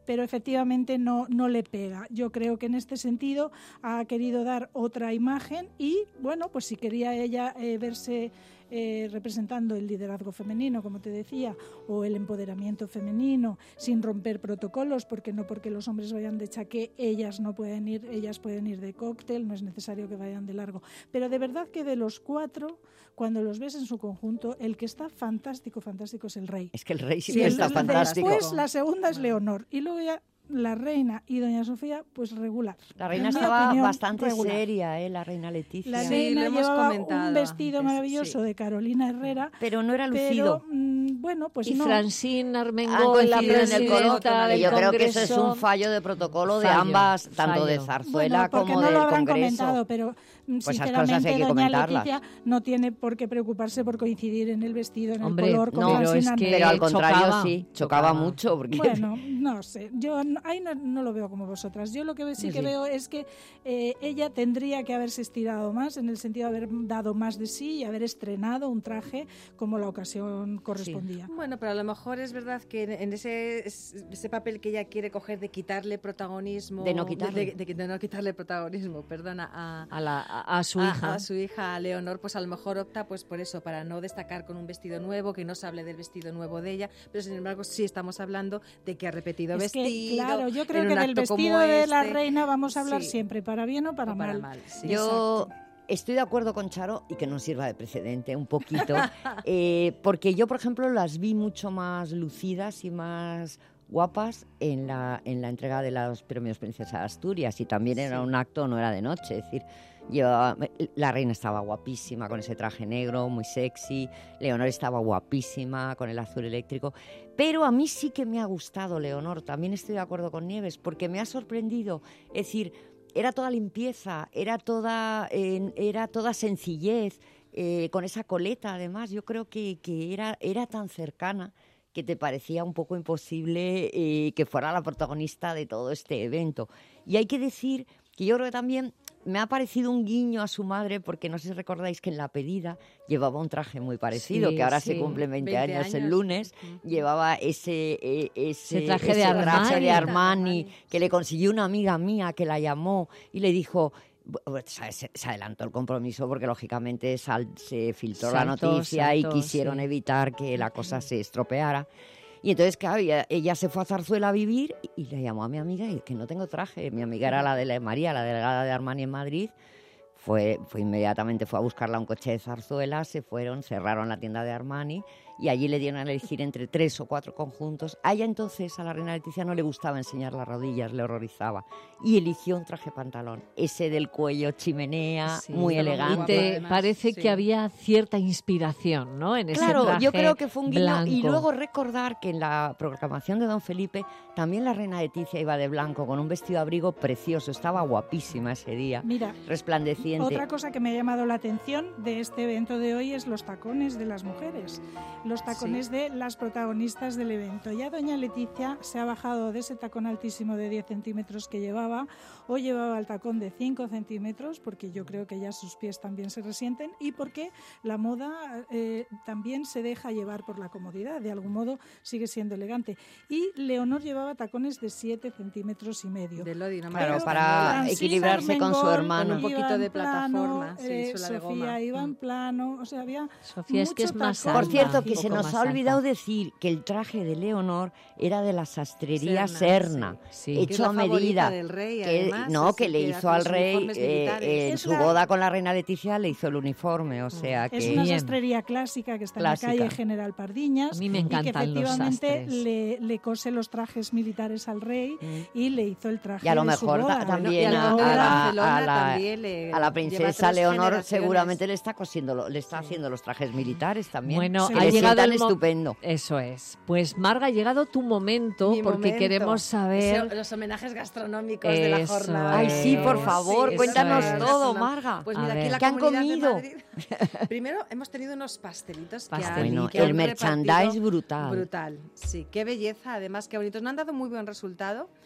pero efectivamente no, no le pega. Yo creo que en este sentido ha querido dar otra imagen y, bueno, pues si quería ella eh, verse eh, representando el liderazgo femenino, como te decía, o el empoderamiento femenino, sin romper protocolos, porque no porque los hombres vayan de chaqué, ellas no pueden ir, ellas pueden ir de cóctel, no es necesario que vayan de largo. Pero de verdad que de los cuatro, cuando los ves en su conjunto, el que está fantástico, fantástico es el rey. Es que el rey sí, sí que está el, fantástico. Después la segunda es Leonor y luego ya la reina y doña Sofía, pues regular. La reina en estaba opinión, bastante regular. seria, ¿eh? La reina Leticia. La Sí, reina lo hemos llevaba comentado un vestido antes, maravilloso sí. de Carolina Herrera. Pero no era lucido. Pero, mmm, bueno, pues y no. Francine Han Armengol, la coincidido en el color, presidenta del yo creo que eso Congreso. es un fallo de protocolo de Fallo, ambas, tanto de fallo. Zarzuela Bueno, porque como no del lo habrán Congreso. comentado, pero mm, Pues esas cosas sinceramente hay que doña comentarlas. Leticia no tiene por qué preocuparse por coincidir en el vestido, en Hombre, el color con No, Francine pero es Armengol. que pero al contrario chocaba, sí, chocaba, chocaba. mucho. Porque Bueno, no sé, yo no- ahí no, no lo veo como vosotras. Yo lo que sí, Sí, que sí. veo es que eh, ella tendría que haberse estirado más, en el sentido de haber dado más de sí y haber estrenado un traje como la ocasión correspondía. Bueno, pero a lo mejor es verdad que en- en ese, ese papel que ella quiere coger de quitarle protagonismo... De no quitarle. De, de- de no quitarle protagonismo, perdona, a, A, la, a, a su a- hija. a su hija, a Leonor, pues a lo mejor opta pues por eso, para no destacar con un vestido nuevo, que no se hable del vestido nuevo de ella, pero sin embargo sí estamos hablando de que ha repetido Es que, vestido. claro, yo creo en que un del acto como vestido de la este. reina vamos a hablar Sí. siempre, para bien o para, O para mal. mal, sí. Yo estoy de acuerdo con Charo y que nos sirva de precedente un poquito, eh, porque yo, por ejemplo, las vi mucho más lucidas y más guapas en la, en la entrega de los premios Princesa de Asturias, y también era Sí. un acto, no era de noche, es decir, llevaba- la reina estaba guapísima con ese traje negro, muy sexy, Leonor estaba guapísima con el azul eléctrico, pero a mí sí que me ha gustado Leonor, también estoy de acuerdo con Nieves, porque me ha sorprendido, es decir, era toda limpieza, era toda, eh, era toda sencillez, eh, con esa coleta además, yo creo que, que era, era tan cercana que te parecía un poco imposible eh, que fuera la protagonista de todo este evento. Y hay que decir que yo creo que también me ha parecido un guiño a su madre, porque no sé si recordáis que en la pedida llevaba un traje muy parecido, Sí, que ahora sí. se cumplen veinte, veinte años, el años. lunes, llevaba ese, eh, ese, Ese traje de ese Armani. traje de Armani, que le consiguió una amiga mía que la llamó y le dijo... Bu- Se, se adelantó el compromiso porque lógicamente sal- se filtró la Saltó, noticia y saltó, quisieron sí. evitar que la cosa se estropeara. Y entonces, claro, ella, ella se fue a Zarzuela a vivir y le llamó a mi amiga y que no tengo traje. Mi amiga era la de la María, la delegada de Armani en Madrid. Fue, fue inmediatamente, fue a buscarla a un coche de Zarzuela, se fueron, cerraron la tienda de Armani y allí le dieron a elegir entre tres o cuatro conjuntos. A ella entonces, a la reina Leticia, no le gustaba enseñar las rodillas, le horrorizaba. Y eligió un traje pantalón, ese del cuello chimenea, Sí. muy Y elegante. te además, parece sí. que había cierta inspiración, ¿no? En ese Claro, traje yo creo que fue un guiño. blanco. Y luego recordar que en la proclamación de Don Felipe también la reina Leticia iba de blanco con un vestido abrigo precioso. Estaba guapísima ese día, Mira, resplandeciente. otra cosa que me ha llamado la atención de este evento de hoy es los tacones de las mujeres, los tacones Sí. de las protagonistas del evento. Ya doña Leticia se ha bajado de ese tacón altísimo de diez centímetros que llevaba, o llevaba el tacón de cinco centímetros, porque yo creo que ya sus pies también se resienten, y porque la moda eh, también se deja llevar por la comodidad, de algún modo sigue siendo elegante. Y Leonor llevaba tacones de siete centímetros y medio. De Lodi, no me Claro, gusta. para Francine equilibrarse con su Armengol hermano. Con un poquito iba de en plano, plataforma, sí, eh, suela de Sofía goma. iba en Mm. plano, o sea, había Sofía es que mucho es más tacón. Por alta, cierto, un que se poco nos más ha olvidado alta. decir que el traje de Leonor era de la sastrería Serna, Serna, sí. Que es hecho la a favorita medida. del rey, que, además, no, es que el le que hizo hace al los rey uniformes eh, militares. en Es su la- boda con la reina Leticia, le hizo el uniforme, o sea que... Es una Bien. sastrería clásica que está Clásica. en la calle General Pardiñas A mí me y que encantan los efectivamente sastres. le, le cose los trajes militares al rey y le hizo el traje Y a lo de mejor su ta- boda. también y al a, conde a de la, Barcelona a la- también le a la lleva princesa tres Leonor generaciones. seguramente le está cosiendo, lo- le está haciendo los trajes militares también. Bueno, que ha le llegado sientan el mo- estupendo. Eso es. Pues Marga, ha llegado tu momento, Mi porque momento. queremos saber... Ese- los homenajes gastronómicos de la Eso jornada. Ay, sí, por es, favor, eso cuéntanos es. todo, Marga. Pues A mira, aquí ver. en la ¿Qué han Comunidad de comido? Madrid, primero hemos tenido unos pastelitos que han, Pastel. Bueno, que han el merchandise repartido- brutal. Brutal, sí, qué belleza, además qué bonitos. No han dado muy buen resultado,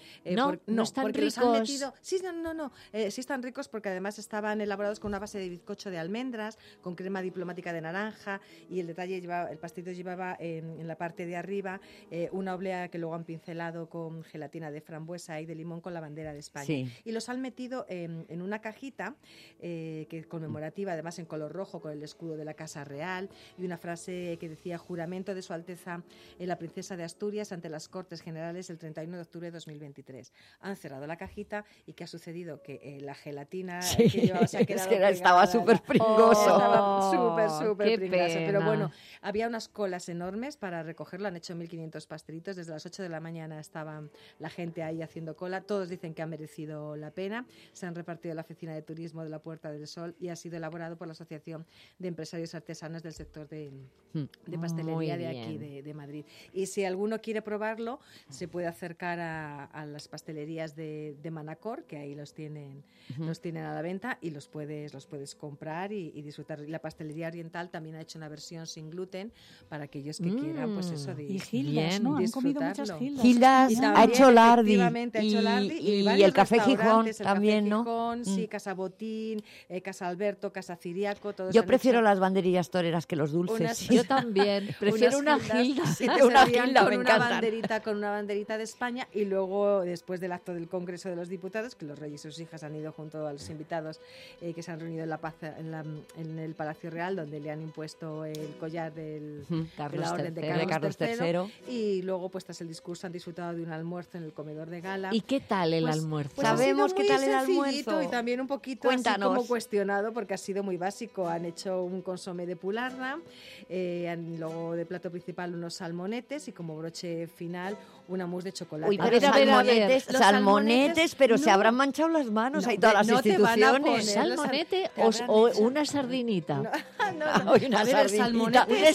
Eh, no, por, no, no están porque ricos. Los han metido, sí, no, no, no. Eh, sí están ricos porque además estaban elaborados con una base de bizcocho de almendras, con crema diplomática de naranja, y el detalle llevaba, el pastelito llevaba en, en la parte de arriba eh, una oblea que luego han pincelado con gelatina de frambuesa y de limón con la bandera de España. Sí. Y los han metido en, en una cajita eh, que conmemorativa, además en color rojo, con el escudo de la Casa Real, y una frase que decía: juramento de Su Alteza eh, la Princesa de Asturias ante las Cortes Generales el treinta y uno de octubre de dos mil veintitrés. Han cerrado la cajita y ¿qué ha sucedido? Que eh, la gelatina sí, que llevaba se ha quedado es que estaba súper pringoso. Oh, estaba súper, súper qué pringoso. pena. Pero bueno, había unas colas enormes para recogerlo. Han hecho mil quinientos pastelitos. Desde las ocho de la mañana estaba la gente ahí haciendo cola. Todos dicen que ha merecido la pena. Se han repartido en la Oficina de Turismo de la Puerta del Sol y ha sido elaborado por la Asociación de Empresarios Artesanos del sector de, de pastelería de aquí, de, de Madrid. Y si alguno quiere probarlo, se puede acercar a, a las pastelerías de, de Manacor, que ahí los tienen, uh-huh. los tienen a la venta, y los puedes, los puedes comprar y, y disfrutar. Y la pastelería oriental también ha hecho una versión sin gluten para aquellos que mm. quieran, pues eso, de, y Gildas, ¿no? Han comido muchas Gildas. Gildas y ha hecho Lardi. Ha hecho Lardi y, y, y el Café Gijón el también, Café ¿no? Gijón, sí, mm. Casa Botín, eh, Casa Alberto, Casa Ciriaco, todos. Yo prefiero hecho... las banderillas toreras que los dulces. Unas, sí. Yo también. Prefiero una Gilda. Sí, una Gilda con una banderita, con una banderita de España, y luego después del acto del Congreso de los Diputados, que los reyes y sus hijas han ido junto a los invitados eh, que se han reunido en, la paz, en, la, en el Palacio Real, donde le han impuesto el collar del, Carlos de la Orden de Carlos, Carlos tercero. Y luego, pues tras el discurso, han disfrutado de un almuerzo en el comedor de gala. ¿Y qué tal el pues, almuerzo? Pues Sabemos qué tal el almuerzo. Y también un poquito así como cuestionado, porque ha sido muy básico. Han hecho un consomé de pularra, eh, han, luego de plato principal unos salmonetes y como broche final una mousse de chocolate. Uy, pero a ver, salmonetes, a ver, a ver. salmonetes, salmonetes, pero no, se habrán manchado las manos no, ahí todas no las instituciones. ¿Salmonete o, o una sardinita? No, no, no. Una a ver, el salmonete es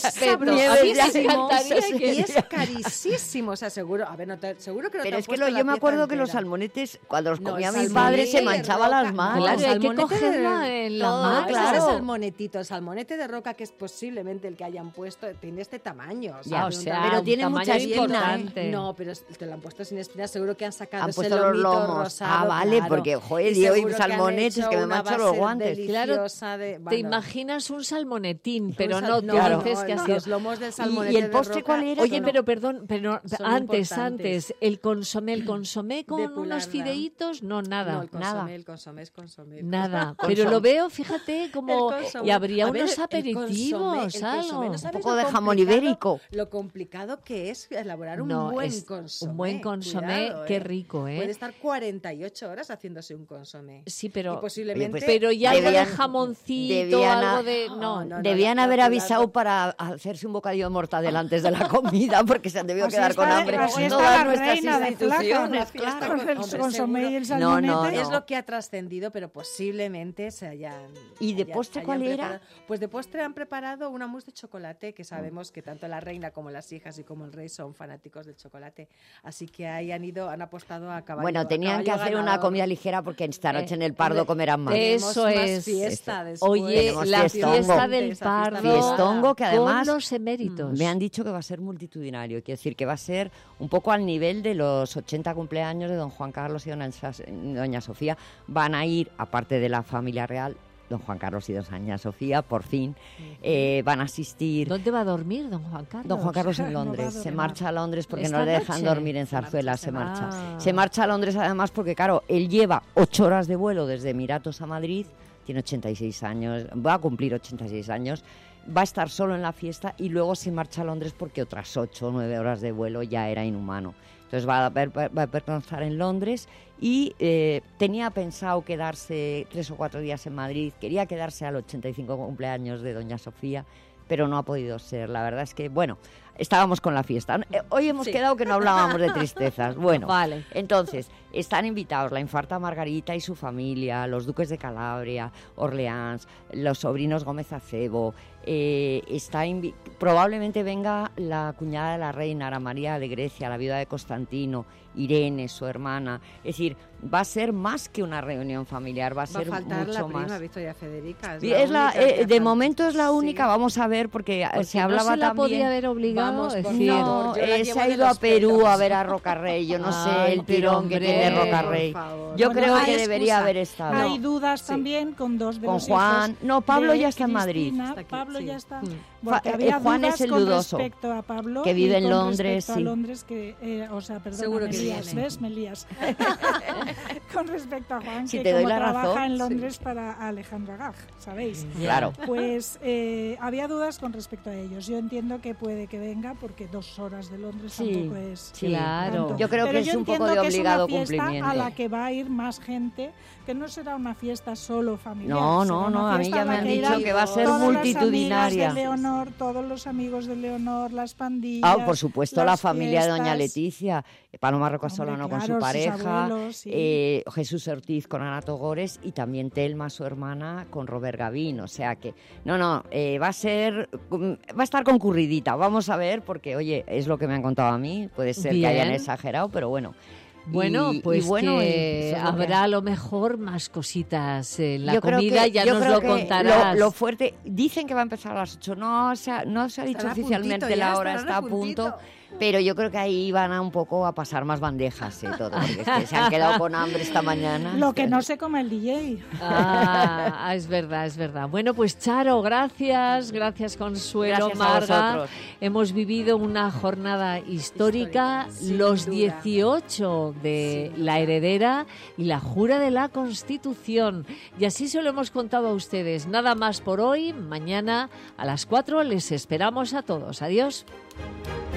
sabroso. Y es carísimo, o sea, seguro. A ver, no te, seguro que no pero te es que lo, yo me acuerdo que los salmonetes, cuando los comía mi padre, se manchaba roca, las manos. Claro, hay que cogerla en la mano. Claro, ese salmonetito, el salmonete de roca, que es posiblemente el que hayan puesto, tiene este tamaño. O sea, ya, o sea, pero tiene mucha espina. ¿eh? No, pero te lo han puesto sin espinas, seguro que han sacado han ese puesto los lomos. Rosado, ah, vale, claro. porque, joder, yo y salmonetes que me mancho los guantes. Claro, de, bueno. te imaginas un salmonetín, pero un sal, no, tú no, dices no, que no, ha sido... Los lomos del salmonete ¿Y el postre de roca, cuál era? Oye, no, pero perdón, pero antes, antes, el consomé, el consomé con unos fideitos, no, nada, no, el consomé, nada. El consomé es consomé. Nada, pero lo veo, fíjate, como... Y habría ver, unos aperitivos, el algo. No un poco de jamón ibérico. Lo complicado que es elaborar un no, buen consomé. Un buen consomé, Cuidado, qué eh. rico, ¿eh? Puede estar cuarenta y ocho horas haciéndose un consomé. Sí, pero... Y posiblemente... pues, pero ya debían, algo de jamoncito, debían, algo de... No, no, no debían no, haber no, avisado claro. para hacerse un bocadillo de mortadela antes de la comida, porque se han debido así quedar está, con hambre así está todas la nuestras reina de instituciones. Flaca, Claro. con el Hombre, consomé y el No, salmonete. no, no. Es lo que ha trascendido, pero posiblemente se hayan... ¿Y de hayan, postre hayan cuál preparado. era? Pues de postre han preparado una mousse de chocolate, que sabemos que tanto la reina como las hijas y como el rey son fanáticos del chocolate. Así que ahí han ido, han apostado a caballo. Bueno, tenían a que hacer ganador. una comida ligera porque esta noche Eh, en el Pardo comerán más. Eso más es. fiesta después. Oye, Tenemos la fiestongo. fiesta del Pardo Fiestongo, que además con los eméritos. me han dicho que va a ser multitudinario, quiero decir que va a ser un poco al nivel de los ochenta cumpleaños de don Juan Carlos y doña, doña Sofía. Van a ir, aparte de la familia real, don Juan Carlos y doña Sofía, por fin, eh, van a asistir... ¿Dónde va a dormir don Juan Carlos? Don Juan Carlos en No Londres. va a se dormir. marcha a Londres porque ¿Esta no le dejan noche? dormir en Se marcha, Zarzuela, se se marcha. marcha. Se marcha a Londres además porque, claro, él lleva ocho horas de vuelo desde Emiratos a Madrid, tiene ochenta y seis años, va a cumplir ochenta y seis años, va a estar solo en la fiesta y luego se marcha a Londres porque otras ocho o nueve horas de vuelo ya era inhumano. Entonces va a, ver, va a permanecer en Londres y eh, tenía pensado quedarse tres o cuatro días en Madrid, quería quedarse al ochenta y cinco cumpleaños de doña Sofía, pero no ha podido ser. La verdad es que, bueno, estábamos con la fiesta. Hoy hemos sí. quedado que no hablábamos de tristezas. Bueno, vale. Entonces, están invitados la infarta Margarita y su familia, los duques de Calabria, Orleans, los sobrinos Gómez Acebo. Eh, está invi- probablemente venga la cuñada de la reina, Ana María de Grecia, la viuda de Constantino, Irene, su hermana. Es decir, va a ser más que una reunión familiar, va a Va a ser faltar mucho la prima más. Victoria Federica. Es Y la es la, única eh, que de falta. momento es la única, Sí. vamos a ver, porque Porque se no hablaba se la también... podía haber obligado, Vamos, es por decir, No, favor, yo la eh, llevo se ha de ido a los Perú pelos. a ver a Rocarrey, yo no Ay, sé el pero tirón que hombre, tiene por Rocarrey. favor. Yo Bueno, creo hay que debería excusa. haber estado. Hay No. dudas Sí. también con dos de Con los Juan. hijos No, Pablo de ya está en Madrid. Cristina. Está aquí, Pablo sí. ya está. Mm. Porque Fa- había eh, Juan dudas es el con dudoso, respecto a Pablo que vive y en con Londres, respecto a sí. Londres, que, eh, o sea, perdona, Seguro me que lías, viene. ¿ves? Me lías. Con respecto a Juan, Si que te doy como la trabaja razón, en Londres para Alejandro Agag, ¿sabéis? Claro. Pues eh, había dudas con respecto a ellos. Yo entiendo que puede que venga porque dos horas de Londres Sí, tampoco es sí. Claro. tanto. Yo creo Pero que es yo un poco entiendo de que es una obligado fiesta cumplimiento. a la que va a ir más gente, que no será una fiesta solo familiar. No, será no, una no, a mí fiesta ya a me la han que dicho irán que va a ser todas multitudinaria. Las amigas de Leonor, todos los amigos de Leonor, las pandillas. Ah, por supuesto, la las familia de Doña fiestas. Leticia, Paloma Rocasolano Hombre, con claro, su sus pareja, abuelos, sí. eh, Jesús Ortiz con Ana Togores y también Telma, su hermana, con Robert Gavín. O sea que, no, no, eh, va a ser, va a estar concurridita. Vamos a ver, porque, oye, es lo que me han contado a mí. Puede ser Bien. que hayan exagerado, pero bueno. Bueno, Y- y pues bueno, que eso es lo que habrá a lo mejor más cositas en la Yo creo comida, que- ya yo nos creo lo que contarás. Lo, lo fuerte, dicen que va a empezar a las ocho, no se ha, no se ha dicho Estará a oficialmente puntito ya, la hora, estarán está a a punto, puntito. pero yo creo que ahí van a un poco a pasar más bandejas y todo, porque es que se han quedado con hambre esta mañana. Lo que no se come el D J. Ah, es verdad, es verdad. Bueno, pues Charo, gracias, gracias Consuelo, Gracias a Marga. vosotros. Hemos vivido una jornada histórica, Histórica, sin los duda. dieciocho de La Heredera y la Jura de la Constitución. Y así se lo hemos contado a ustedes. Nada más por hoy. Mañana a las cuatro les esperamos a todos. Adiós.